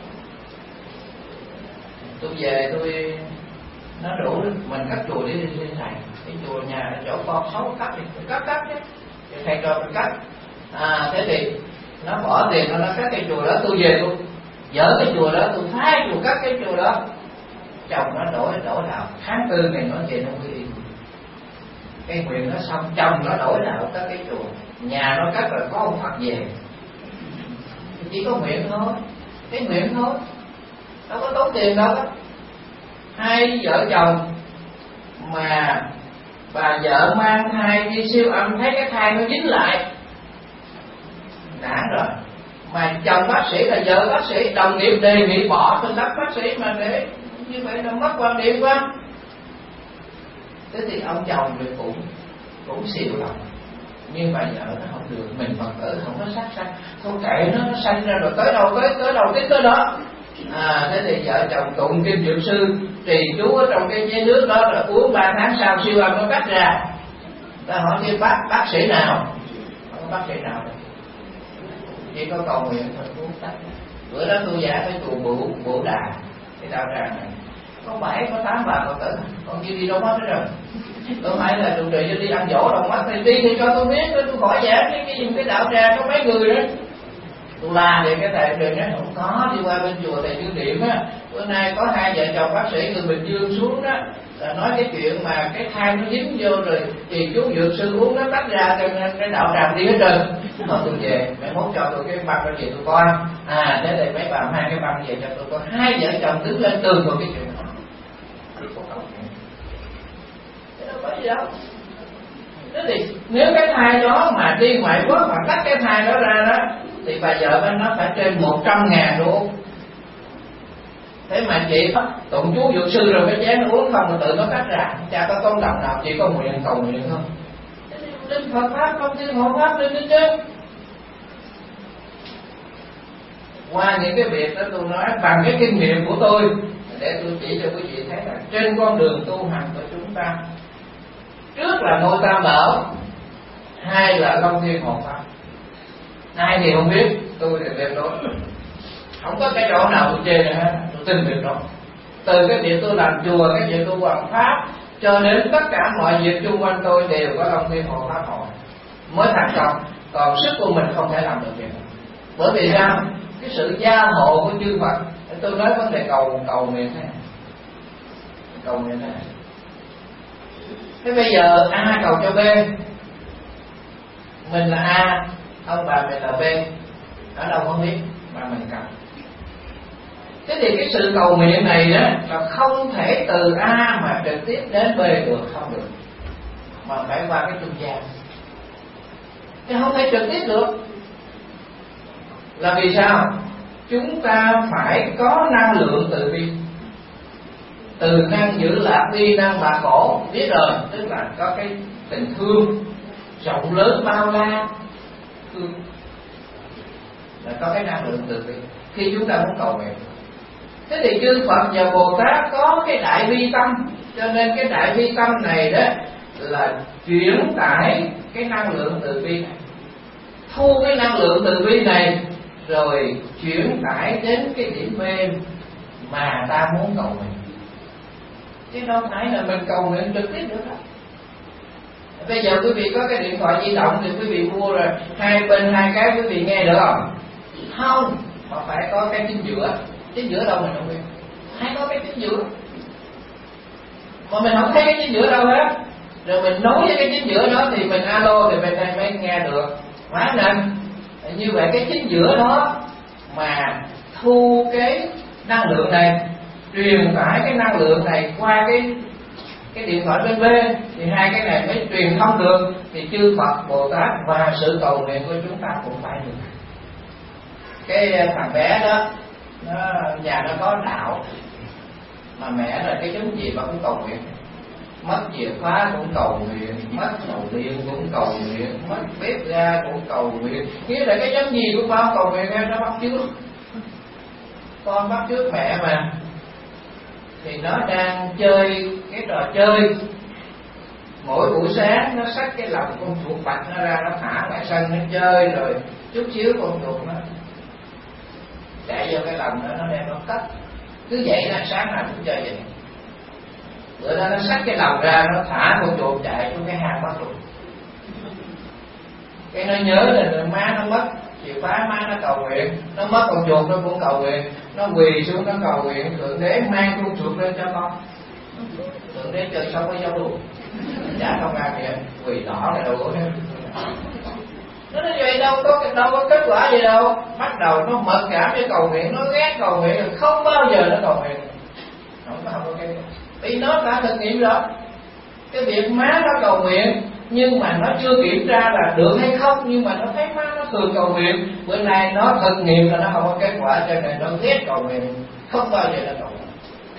Tôi về tôi nó đủ mình cắt chùa đi đi thầy, cái chùa nhà chỗ con sáu cắt thì cắt cắt chứ, thì thầy cho mình cắt. À thế thì nó bỏ tiền nó cắt cái chùa đó, tôi về tôi dỡ cái chùa đó, tôi phá chùa cắt cái chùa đó. Chồng nó đổi đổi đạo, tháng tư này nó về nó đi cái nguyện nó xong, chồng nó đổi đạo cắt cái chùa, nhà nó cắt rồi có ông Phật về. Chỉ có nguyện thôi, cái nguyện thôi, đâu có tốn tiền đâu đó. Hai vợ chồng mà bà vợ mang thai đi siêu âm thấy cái thai nó dính lại đã rồi, mà chồng bác sĩ là vợ bác sĩ, đồng nghiệp đề nghị bỏ tên đắp bác sĩ mà để như vậy là mất quan điểm quá. Thế thì ông chồng thì cũng cũng xỉu lòng, nhưng bà vợ nó không được, mình Phật tử không có sát sanh, thôi kệ nó, nó sanh ra rồi tới đâu tới tới đâu tới tới đó. À thế thì vợ chồng tụng kinh Dược Sư trì chú ở trong cái chén nước đó, rồi uống ba tháng sau siêu âm nó cắt ra. Ta hỏi cái bác bác sĩ nào, không có bác sĩ nào đâu, chỉ có cầu nguyện thôi uống tắt. Bữa đó tôi giả cái chùa Bửu Bửu Đà, cái đạo tràng này có bảy có tám bà Phật tử, còn kia đi đâu mất hết rồi. Tôi hỏi là trụ trì cho đi ăn dỗ đâu mất, thì đi thì cho tôi biết, tôi khỏi giả cái cái cái đạo tràng có mấy người đó. Tôi la thì cái thầy trời nói không có, đi qua bên chùa thầy Dương Điểm á, bữa nay có hai vợ chồng bác sĩ từ Bình Dương xuống đó, là nói cái chuyện mà cái thai nó dính vô rồi thì chú dược sư uống nó tách ra cho nên cái đạo tràng đi hết trơn. Thôi tôi về, mẹ mốt cho tôi cái băng về tôi coi. À thế thì mấy bà hai cái băng về cho tôi coi, hai vợ chồng đứng lên tường vào cái chuyện đó. Thế đâu có gì đâu. Thế thì nếu cái thai đó mà đi ngoại quốc mà cắt cái thai đó ra đó thì bà vợ nó phải trên một trăm ngàn đô. Thế mà chị tụng chú dược sư rồi cái chén nó uống không rồi tự nó cắt ra, cha có công đồng nào chỉ có nguyện cầu nguyện không? Linh Phật pháp không thiên hộ pháp linh linh chứ. Qua những cái việc đó tôi nói bằng cái kinh nghiệm của tôi để tôi chỉ cho quý vị thấy là trên con đường tu hành của chúng ta, trước là Ngôi Tam Bảo, hai là Long Thiên Hộ Pháp. Ai thì không biết, tôi thì đem nói không có cái chỗ nào tôi chê nữa hết, tôi tin việc đó. Từ cái việc tôi làm chùa, cái việc tôi hoàn pháp cho đến tất cả mọi việc xung quanh tôi đều có Long Thiên Hộ Pháp hộ mới thành công. Còn sức của mình không thể làm được việc đó. Bởi vì sao? Cái sự gia hộ của chư Phật. Tôi nói vấn đề cầu cầu nguyện này, cầu nguyện này. Thế bây giờ A cầu cho B, mình là A, ông bà mình là B, ở đâu không biết mà mình cầu. Thế thì cái sự cầu nguyện này đó là không thể từ A mà trực tiếp đến B được, không được, mà phải qua cái trung gian. Chứ không thể trực tiếp được. Là vì sao? Chúng ta phải có năng lượng từ bi. Từ năng giữ lạc bi năng bạc khổ, biết rồi, tức là có cái tình thương rộng lớn bao la, thương là có cái năng lượng từ bi khi chúng ta muốn cầu nguyện. Thế thì chư Phật và Bồ Tát có cái đại bi tâm, cho nên cái đại bi tâm này đó là chuyển tải cái năng lượng từ bi này, thu cái năng lượng từ bi này rồi chuyển tải đến cái điểm mê mà ta muốn cầu nguyện. Chứ đâu phải là mình cầu nguyện trực tiếp được đâu. Bây giờ quý vị có cái điện thoại di động thì quý vị mua rồi, hai bên hai cái quý vị nghe được không? Không, mà phải có cái chính giữa. Chính giữa đâu mình không biết. Phải có cái chính giữa. Mà mình không thấy cái chính giữa đâu hết. Rồi mình nối với cái chính giữa đó thì mình alo thì bên đây mới nghe được. Phải nè. Như vậy cái chính giữa đó mà thu cái năng lượng này, truyền tải cái năng lượng này qua cái cái điện thoại bên bên thì hai cái này mới truyền thông được, thì chư Phật Bồ Tát và sự cầu nguyện của chúng ta cũng phải được. Cái thằng bé đó nó nhà nó có đạo mà mẹ là cái giống gì mà cũng cầu nguyện, mất chìa khóa cũng cầu nguyện, mất đầu điện cũng cầu nguyện, mất bếp ga cũng cầu nguyện. Nghĩa là cái giống gì của con cầu nguyện em nó bắt chước, con bắt chước mẹ mà. Thì nó đang chơi cái trò chơi, mỗi buổi sáng nó xách cái lồng con chuột bạch nó ra, nó thả ngoài sân nó chơi, rồi chút xíu con chuột nó chạy vô cái lồng đó, nó đem nó cất. Cứ vậy là sáng nào cũng chơi vậy. Bữa đó nó xách cái lồng ra, nó thả con chuột chạy xuống cái hang bắt chuột. Cái nó nhớ là má nó mất chìa khóa, má nó cầu nguyện, nó mất con chuột nó cũng cầu nguyện, nó quỳ xuống nó cầu nguyện Thượng Đế mang con chuột lên cho con. Thượng Đế chơi xong với dâu luôn, chả không ăn kìa, quỳ đỏ cái đầu gối. Nó nói vậy đâu có đâu có kết quả gì đâu. Bắt đầu nó mặc cảm với cầu nguyện, nó ghét cầu nguyện, không bao giờ nó cầu nguyện. Không có không có cái vì nó đã thực nghiệm rồi. Cái việc má nó cầu nguyện nhưng mà nó chưa kiểm tra là được hay không, nhưng mà nó thấy má nó thường cầu nguyện, bữa nay nó thực nghiệm là nó không có kết quả, cho nên nó ghét cầu nguyện, không bao giờ nó cầu nguyện.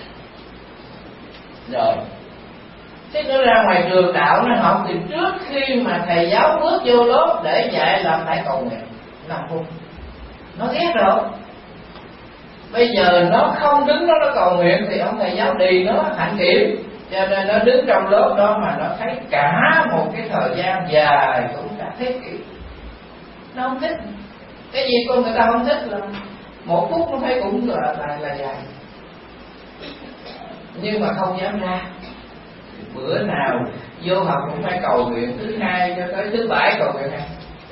Rồi thế nó ra ngoài trường đạo nó học thì trước khi mà thầy giáo bước vô lớp để dạy là phải cầu nguyện năm phút. Nó ghét rồi. Bây giờ nó không đứng đó nó cầu nguyện thì ông thầy giáo đì nó hạnh kiểm, cho nên nó đứng trong lớp đó mà nó thấy cả một cái thời gian dài cũng cả thế kỷ. Nó không thích. Cái gì con người ta không thích là một phút nó thấy cũng là, là, là dài. Nhưng mà không dám ra. Bữa nào vô học cũng phải cầu nguyện, thứ hai cho tới thứ bảy cầu nguyện này.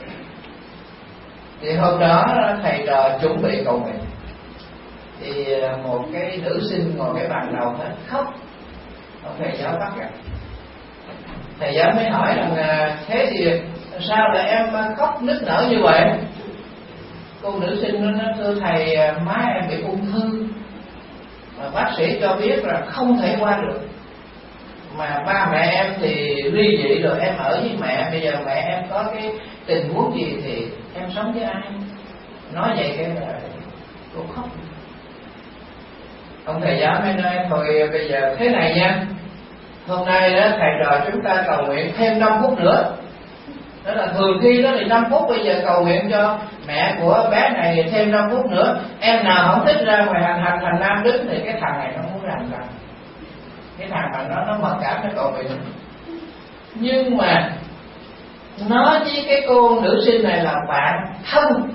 Thì hôm đó thầy trò chuẩn bị cầu nguyện, thì một cái nữ sinh ngồi cái bàn đầu hết khóc. Ông thầy giáo bắt gặp. Thầy giáo mới hỏi rằng thế thì sao lại em khóc nức nở như vậy? Cô nữ sinh nó nói thưa thầy, má em bị ung thư mà bác sĩ cho biết là không thể qua được, mà ba mẹ em thì ly dị rồi em ở với mẹ, bây giờ mẹ em có cái tình huống gì thì em sống với ai? Nói vậy cái là cô khóc. Ông thầy giáo mới nói thôi bây giờ thế này nha, hôm nay đó thầy trò chúng ta cầu nguyện thêm năm phút nữa. Đó là thường khi đó thì năm phút, bây giờ cầu nguyện cho mẹ của bé này thêm năm phút nữa. Em nào không thích ra ngoài hành hành thành nam đứng thì cái thằng này nó muốn làm rằng cái thằng mà nó nó mặc cảm nó cầu nguyện. Nhưng mà nó với cái cô nữ sinh này là bạn thân,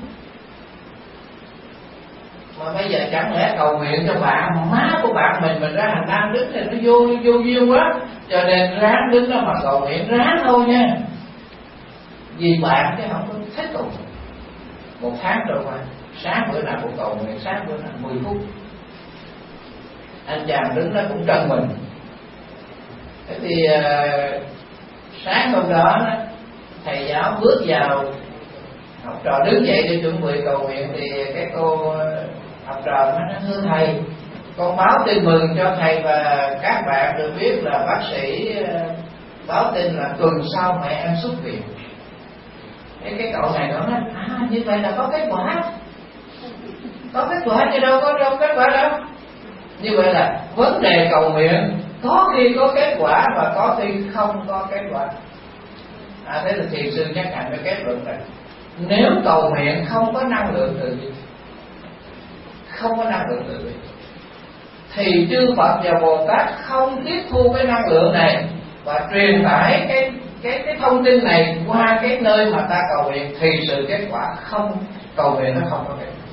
mà bây giờ chẳng lẽ cầu nguyện cho bạn má của bạn mình mình ra hành lang đứng thì nó vô vô duyên quá, cho nên ráng đứng đó mà cầu nguyện, ráng thôi nha, vì bạn chứ không có thích cầu nguyện. Một tháng rồi qua, sáng bữa nào cũng cầu nguyện, sáng bữa nào mười phút. Anh chàng đứng đó cũng trân mình. Thế thì uh, sáng hôm đó, đó thầy giáo bước vào, học trò đứng dậy để chuẩn bị cầu nguyện thì cái cô học trò nó nói thưa thầy, con báo tin mừng cho thầy và các bạn được biết là bác sĩ báo tin là tuần sau mẹ em xuất viện. Cái cái cậu này nó nói à như vậy là có kết quả, có kết quả chứ đâu có đâu kết quả đâu. Như vậy là vấn đề cầu nguyện có khi có kết quả và có khi không có kết quả. À, thế là thiền sư nhắc nhở cái kết luận này, nếu cầu nguyện không có năng lượng từ bi, không có năng lượng từ bi, thì chư Phật và Bồ Tát không tiếp thu cái năng lượng này và truyền tải cái cái cái thông tin này qua cái nơi mà ta cầu nguyện, thì sự kết quả không, cầu nguyện nó không có kết quả.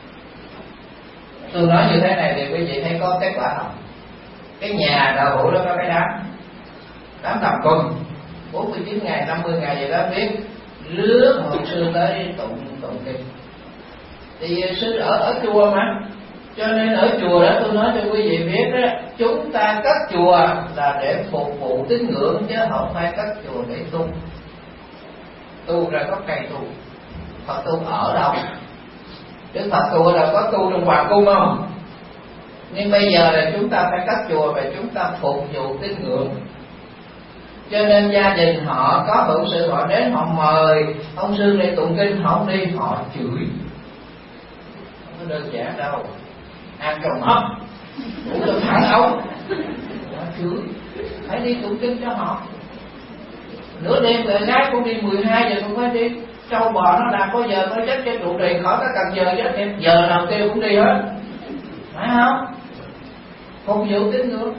Tôi nói như thế này thì quý vị thấy có kết quả không? Cái nhà đạo hữu đó có cái đám đám tầm tuần bốn mươi chín ngày, năm mươi ngày gì đó biết lứa một sư tới tụng tụng kinh. Thì sư ở ở chùa mà, cho nên ở chùa đó tôi nói cho quý vị biết đó, chúng ta cất chùa là để phục vụ tín ngưỡng chứ không phải cất chùa để tu. Tu ra có cây tu, Phật tu ở đâu? Đức Phật tu ở đâu có tu trong hoàng cung không? Nhưng bây giờ là chúng ta phải cất chùa và chúng ta phục vụ tín ngưỡng. Cho nên gia đình họ có hữu sự, họ đến họ mời ông sư để tụng kinh, họ không đi họ chửi. Không có đơn giản đâu, ăn trồng hấp cũng được thẳng ông, họ chửi, phải đi tụng kinh cho họ. Nửa đêm người gái cũng đi, mười hai giờ cũng phải đi. Trâu bò nó làm có giờ có chết cho trụ trì, khỏi có cần giờ chết thêm, giờ nào kêu cũng đi hết, phải không? Phục vụ tín ngưỡng.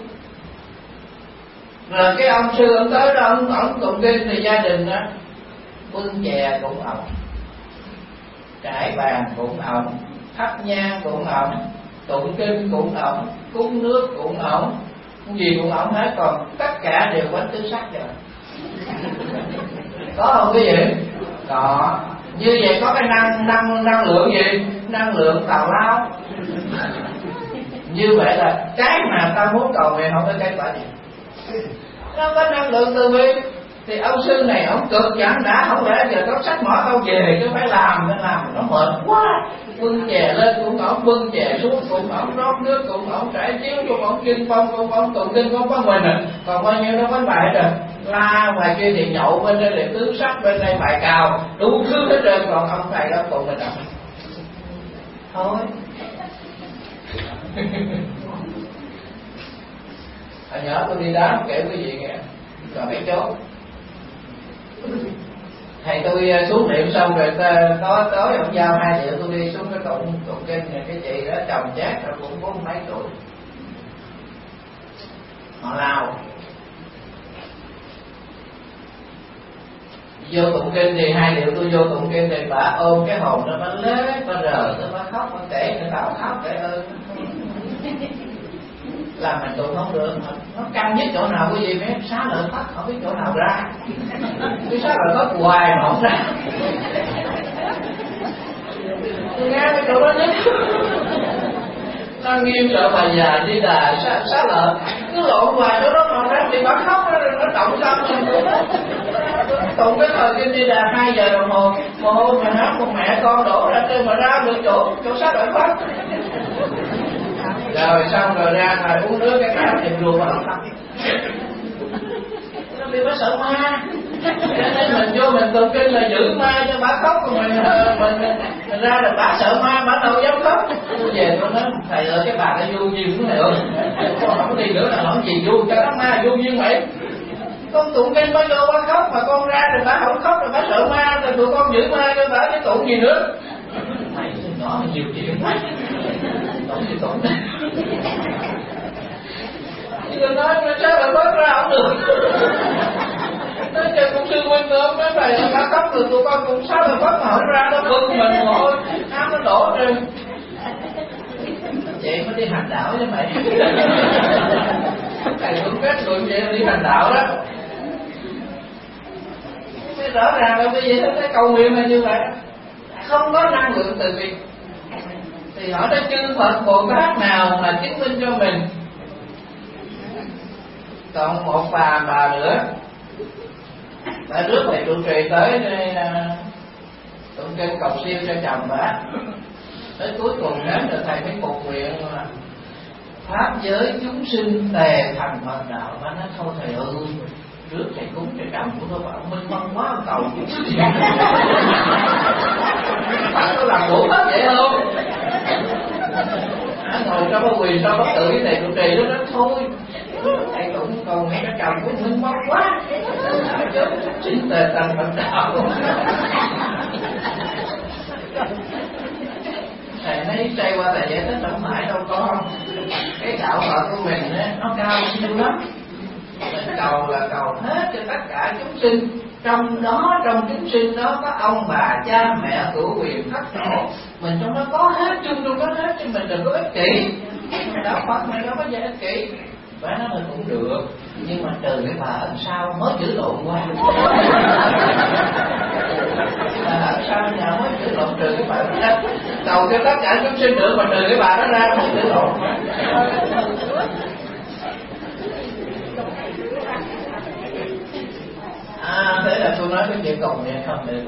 Rồi cái ông sư ông tới đó, ông, ông tụng kinh thì gia đình đó bưng chè cũng ổng, trải bàn cũng ổng, thắp nhang cũng ổng, tụng kinh cũng ổng, cúng nước cũng ổng, cái gì cũng ổng hết, còn tất cả đều quánh tứ sắc rồi. Có không cái gì? Có. Như vậy có cái năng năng năng lượng gì? Năng lượng tào lao. Như vậy là cái mà ta muốn cầu nguyện không có kết quả gì. Nó có năng lượng từ bi. Thì ông sư này ông cực chẳng đã, không lẽ giờ có sách mỏ đâu về chứ phải làm, nên làm nó mệt quá. Bưng chè lên cũng ổng, bưng chè xuống cũng ổng, rót nước cũng ổng, trải chiếu cũng ổng, kinh phong cũng ổng, tụng kinh cũng có mình à. Còn bao nhiêu nó bánh bài rồi. La ngoài kia thì nhậu, bên đây là tứ sắc, bên đây bài cào, đủ thứ hết trơn, còn ông thầy đó cùng mình đọc. Thôi. Hồi nhỏ tôi đi đám kể quý vị nghe, rồi mấy chỗ thầy tôi xuống niệm xong rồi tối tối ông giao hai triệu tôi đi xuống cái tụng tụng kinh này, cái chị đó chồng chát rồi cũng bốn mấy tuổi, họ lao vô tụng kinh thì hai điệu tôi vô tụng kinh thì bà ôm cái hồn nó bà lết bà rờ nó bà khóc bà kể người ta khóc kể ơn làm mình tụng không được, nó căng nhất chỗ nào quý vị biết, xá lợi Phất không biết chỗ nào ra, cái xá lợi Phất hoài mà không ra, tôi nghe cái chỗ đó nhất, nó nghiêm sợ bà già đi đà xá, xá lợi cứ lộn hoài chỗ đó mà ra thì bà khóc nó nó động tâm tụng cái thời kinh đi đà hai giờ đồng hồ, mồ hôi mà hát con mẹ con đổ ra trên mà ra được chỗ chỗ xá lợi Phất. Rồi xong rồi ra ngoài uống nước cái áo thì luôn vào lòng thì bà sợ ma, cho nên mình vô mình tụng kinh là giữ ma cho bà khóc, rồi mình, mình, mình ra là bà sợ ma, bà đâu dám khóc. Tôi về tôi nói thầy ơi cái bà đã vô duyên của thầy ơi, con không đi nữa là nói gì vô cho nó ma vô duyên vậy. Con tụng kinh mới vô bà khóc, mà con ra rồi bà không khóc rồi bà sợ ma, rồi tụi con giữ ma cho bà cái tụng gì nữa. Mày nhỏ nhiều chuyện quá, tụng gì tụng đây. Chứ tôi nói sao bà bớt ra không được. Nói cho con sư huynh nữa, nói thầy bà khóc rồi tụi con cũng sao bà bớt hỏi ra nó bực mình ngồi, áo nó đổ rồi. Vậy mới đi hành đạo chứ mày. Thầy cũng kết luận vậy đi hành đạo đó. Thế rõ ràng là bây giờ cái cầu nguyện là như vậy, không có năng lượng từ bi. Thì hỏi tới chư Phật Bồ Tát nào mà chứng minh cho mình. Còn một bà bà nữa, bà trước thầy trụ trì tới đây tụng kinh cầu siêu cho chồng bà. Tới cuối cùng đến rồi thầy mới phục nguyện là pháp giới chúng sinh tề thành Phật đạo. Bà nói thôi thầy ơi, trước thầy cúng cho chồng của tôi bảo minh mong quá cầu cũng chứ gì. Bạn có làm đủ hết vậy không? À, ngồi trong cái quỳ sao bất tử với thầy trụ trì đó nói thôi thầy cũng cầu nghe cho chồng của minh mong quá chứ chính tề thành Phật đạo. Thầy nói trai qua thầy giải thích không phải đâu con, cái đạo Phật của mình ấy, nó cao siêu lắm. Mình cầu là cầu hết cho tất cả chúng sinh, trong đó trong chúng sinh đó có ông bà cha mẹ cửu quyền thất tổ, mình trong đó có hết, chung chung có hết, chứ mình đừng có ích kỷ. Đạo Phật mình đâu có gì ích kỷ. Bà nói mình cũng được, nhưng mà trừ cái bà ở sau mới chửi lộn qua. À, sao nhà mới chửi lộn trừ cái bà đó ra, cầu cho tất cả chúng sinh được mà trừ cái bà đó ra mới chửi lộn. À thế là tôi nói cái chuyện cầu nguyện không được.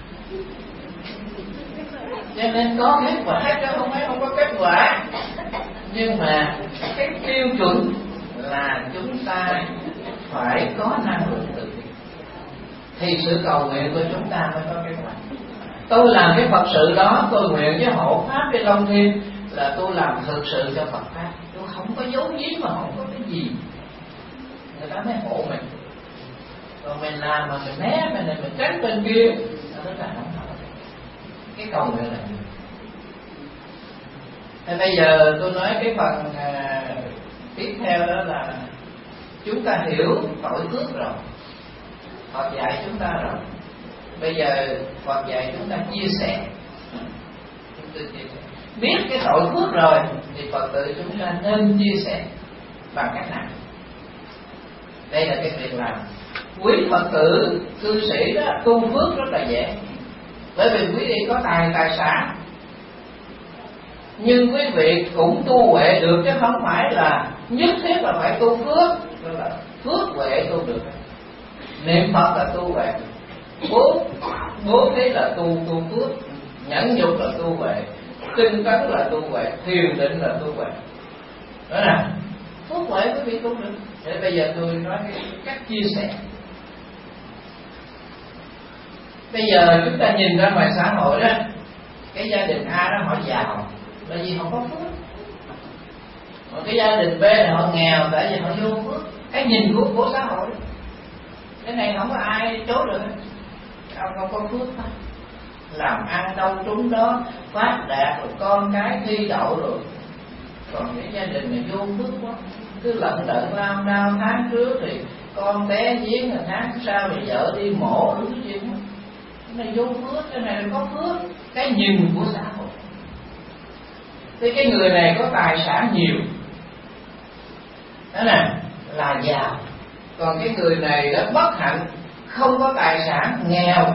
Cho nên có kết quả chứ không phải không có kết quả, nhưng mà cái tiêu chuẩn là chúng ta phải có năng lượng từ bi, thì sự cầu nguyện của chúng ta mới có kết quả. Tôi làm cái Phật sự đó, tôi nguyện với hộ pháp với Long Thiên là tôi làm thực sự cho Phật pháp, tôi không có giấu giếm mà không có cái gì, người ta mới hộ mình. Còn mình làm mà mình né mình này mình tránh bên kia, nó rất là không hợp. Cái cầu nguyện là gì? Thì bây giờ tôi nói cái phần à, tiếp theo đó là chúng ta hiểu tội phước rồi, Phật dạy chúng ta rồi. Bây giờ Phật dạy chúng ta chia sẻ. Chúng ta chia sẻ. Biết cái tội phước rồi thì Phật tử chúng ta nên chia sẻ bằng cách nào? Đây là cái việc làm. Quý Phật tử cư sĩ đó tu phước rất là dễ, bởi vì quý vị có tài tài sản, nhưng quý vị cũng tu huệ được, chứ không phải là nhất thiết là phải tu phước. Đó là phước huệ tu được. Niệm Phật là tu huệ, bố bố thí là tu tu phước, nhẫn nhục là tu huệ, tinh tấn là tu huệ, thiền định là tu huệ. Đó là phước huệ quý vị tu được. Để bây giờ tôi nói cái cách chia sẻ. Bây giờ chúng ta nhìn ra ngoài xã hội đó, cái gia đình A đó họ giàu là vì họ có phước, còn cái gia đình B này họ nghèo tại vì họ vô phước. Cái nhìn của của xã hội, cái này không có ai chối được. Ông không có phước đó, làm ăn đâu trúng đó, phát đạt rồi con cái thi đậu rồi. Còn cái gia đình này vô phước quá, cứ lận đận lao đao, tháng trước thì con té giếng, là tháng sau thì vợ đi mổ đủ chuyện. Cái này vô phước, cái này là có phước. Cái nhìn của xã hội. Thế cái người này có tài sản nhiều, đó nè, là giàu. Còn cái người này đã bất hạnh, không có tài sản, nghèo.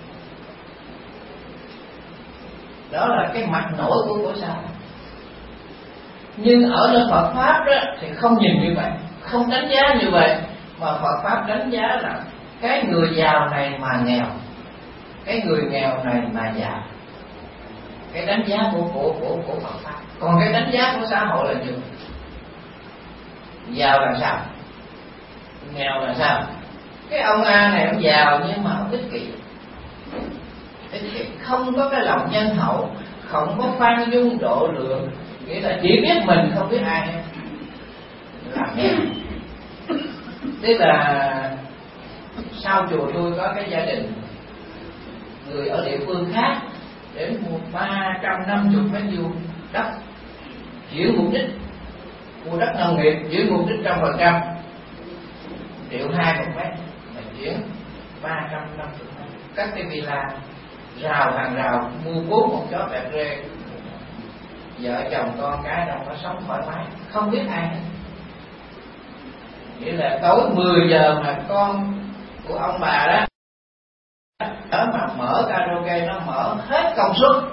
Đó là cái mặt nổi của của xã hội. Nhưng ở nơi Phật Pháp đó thì không nhìn như vậy, không đánh giá như vậy, mà Phật Pháp đánh giá là cái người giàu này mà nghèo, cái người nghèo này mà giàu. Cái đánh giá của của của của Phật Pháp. Còn cái đánh giá của xã hội là như giàu là sao, nghèo là sao? Cái ông A này ông giàu nhưng mà ông ích kỷ, ích kỷ, không có cái lòng nhân hậu, không có khoan dung độ lượng, nghĩa là chỉ biết mình không biết ai hết, làm nghèo. Tức là sau chùa tôi có cái gia đình người ở địa phương khác đến mua ba trăm năm mươi mét vuông đất, chuyển mục đích mua đất nông nghiệp, chuyển mục đích trăm phần trăm, triệu hai một mét mà chuyển ba trăm năm mươi mét, các cái villa rào hàng rào, mua bốn một chó bẹt rê, vợ chồng con cái đâu có sống thoải mái, không biết ai hết. Nghĩa là tối mười giờ mà con của ông bà đó ở mà mở karaoke nó mở hết công suất,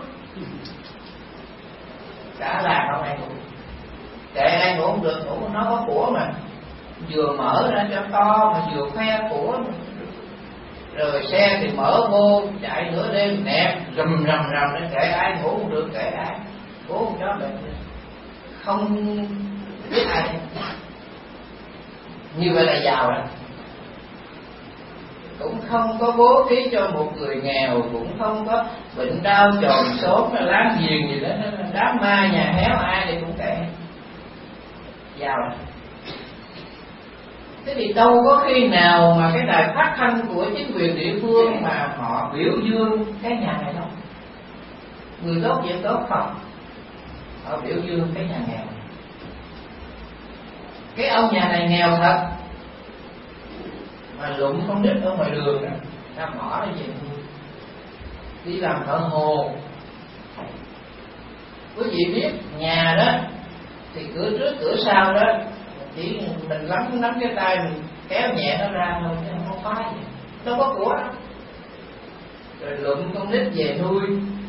cả làng không ai ngủ, kệ ai ngủ không được, ngủ nó có của mà, vừa mở ra cho to mà vừa khoe của, rồi xe thì mở vô chạy nửa đêm nẹp rầm rầm rầm để kệ ai ngủ không được, kệ ai ngủ không chó bệnh, không biết ai. Như vậy là giàu rồi, cũng không có bố thí cho một người nghèo, cũng không có bệnh đau chòm xốm láng giềng gì đó, đám ma nhà héo ai thì cũng kệ, giàu rồi. Thế thì đâu có khi nào mà cái đài phát thanh của chính quyền địa phương mà họ biểu dương cái nhà này đâu, người tốt việc tốt không, họ biểu dương cái nhà nghèo. Cái ông nhà này nghèo thật mà lụng con nít ở ngoài đường đó, ta bỏ nó về nuôi, đi làm thợ hồ. Quý vị biết nhà đó thì cửa trước cửa sau đó chỉ mình nắm nắm cái tay mình kéo nhẹ nó ra thôi, chứ không có gì, đâu có của đó. Rồi lụm con nít về nuôi.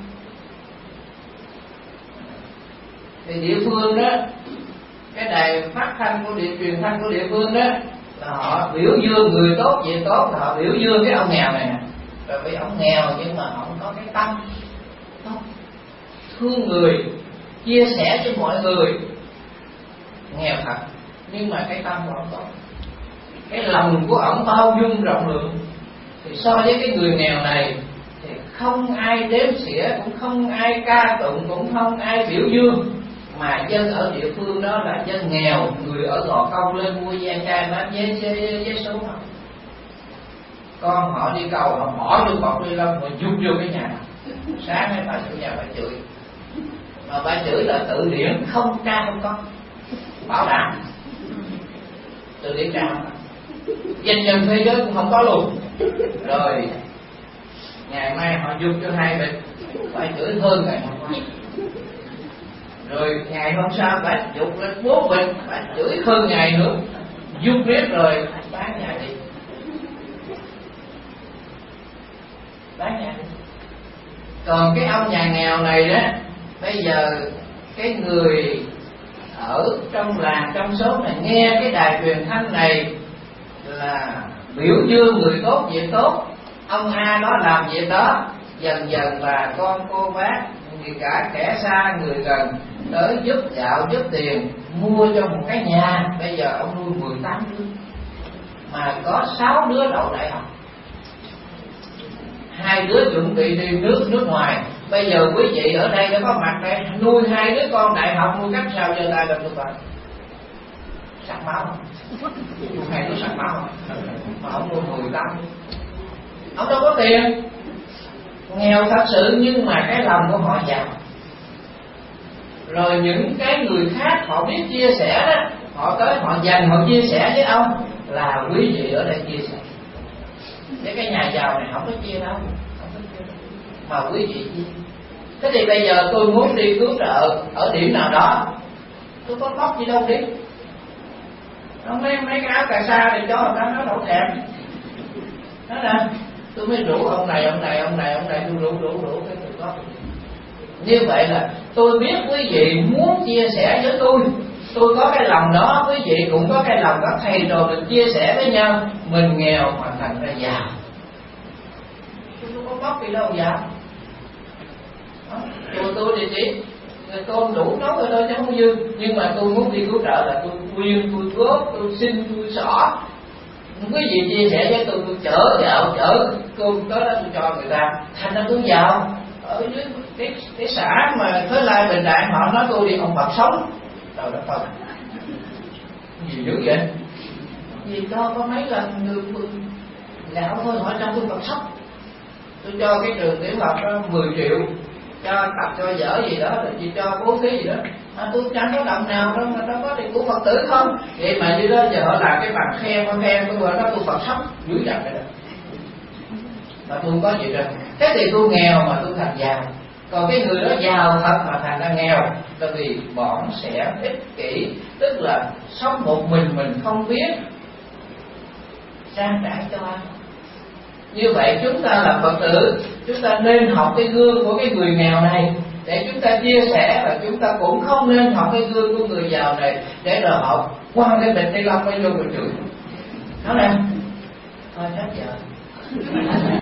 Thì địa phương đó, cái đài phát thanh của địa truyền thanh của địa phương đó là họ biểu dương người tốt việc tốt, là họ biểu dương cái ông nghèo này nè. Rồi vì ông nghèo nhưng mà ông có cái tâm không thương người, chia sẻ cho mọi người, nghèo thật nhưng mà cái tâm của ông tốt, cái lòng của ông bao dung rộng lượng. Thì so với cái người nghèo này thì không ai đếm xỉa, cũng không ai ca tụng, cũng không ai biểu dương. Mà dân ở địa phương đó là dân nghèo, người ở Gò Công lên mua ve chai bán vé vé vé số không. Con họ đi cầu họ bỏ vô bọc ni lông rồi dung vô cái nhà. Sáng mấy bà chủ nhà bà chửi, mà bà chửi là tự điển không tra không có, bảo đảm tự điển tra không có, danh nhân thế giới cũng không có luôn. Rồi ngày mai họ dung cho hai bịch, bà chửi hơn ngày hôm qua. Rồi ngày hôm sau bà dục lên bốn bịch, bà chửi hơn ngày nữa, giúp biết rồi bán nhà đi, bán nhà đi. Còn cái ông nhà nghèo này đó, bây giờ cái người ở trong làng trong xóm này nghe cái đài truyền thanh này là biểu dương người tốt việc tốt, ông A đó làm việc đó, dần dần bà con cô bác thì cả kẻ xa người gần tới giúp gạo giúp tiền mua cho một cái nhà. Bây giờ ông nuôi mười tám đứa mà có sáu đứa đậu đại học, hai đứa chuẩn bị đi nước nước ngoài. Bây giờ quý vị ở đây đã có mặt đây, nuôi hai đứa con đại học, nuôi cách sao cho ta được bạn sặc máu, nuôi hai đứa sặc máu mà ông nuôi mười tám, ông đâu có tiền, nghèo thật sự nhưng mà cái lòng của họ giàu. Rồi những cái người khác họ biết chia sẻ đó, họ tới họ dành họ chia sẻ với ông, là quý vị ở đây chia sẻ. Để cái nhà giàu này không có chia đâu, không có chia đâu, mà quý vị chia. Thế thì bây giờ tôi muốn đi cứu trợ ở điểm nào đó, tôi có khóc gì đâu đi. Nó mấy mấy cái áo cà sa thì cho người ta nó đổ thèm. Đó nè, tôi mới rủ ông này, ông này, ông này, ông này, tôi rủ, rủ, rủ cái tôi có. Như vậy là tôi biết quý vị muốn chia sẻ với tôi, tôi có cái lòng đó, quý vị cũng có cái lòng đó, thầy trò mình chia sẻ với nhau, mình nghèo mà thành ra giàu. Tôi không có bóc gì đâu giàu. Chùa tôi thì chỉ cơm đủ nấu rồi thôi chứ không dư, nhưng mà tôi muốn đi cứu trợ là tôi quyên, tôi góp, tôi xin, tôi xỏ, quý vị chia sẻ với tôi, tôi chở gạo chở cơm tới đó tôi cho người ta, thành ra tôi giàu. Ở dưới cái, cái xã mà Thới Lai Bình Đại họ nói tôi đi ông Phật sống, trời đất ơi gì dữ vậy? Vì cho có mấy lần người gạo thôi hỏi trong tôi Phật sống. Tôi cho cái trường tiểu học đó mười triệu, cho tập cho dở gì đó, rồi chị cho bố thí gì đó, à, tôi chẳng có đồng nào đâu mà đâu có tiền của Phật tử không. Vậy mà như đó giờ họ làm cái bằng khen con khen tôi gọi đó tôi Phật sống dữ dằn cái đó, mà tôi không có gì đâu. Thế thì tôi nghèo mà tôi thành giàu, còn cái người đó giàu thật mà thành ra nghèo, tại vì bọn sẽ ích kỷ, tức là sống một mình mình không biết trang trải cho ai. Như vậy chúng ta là Phật tử, chúng ta nên học cái gương của cái người nghèo này để chúng ta chia sẻ, và chúng ta cũng không nên học cái gương của người giàu này để rồi họ quăng cái bịch ni lông vô người chửi. Nói nè, thôi hết giờ.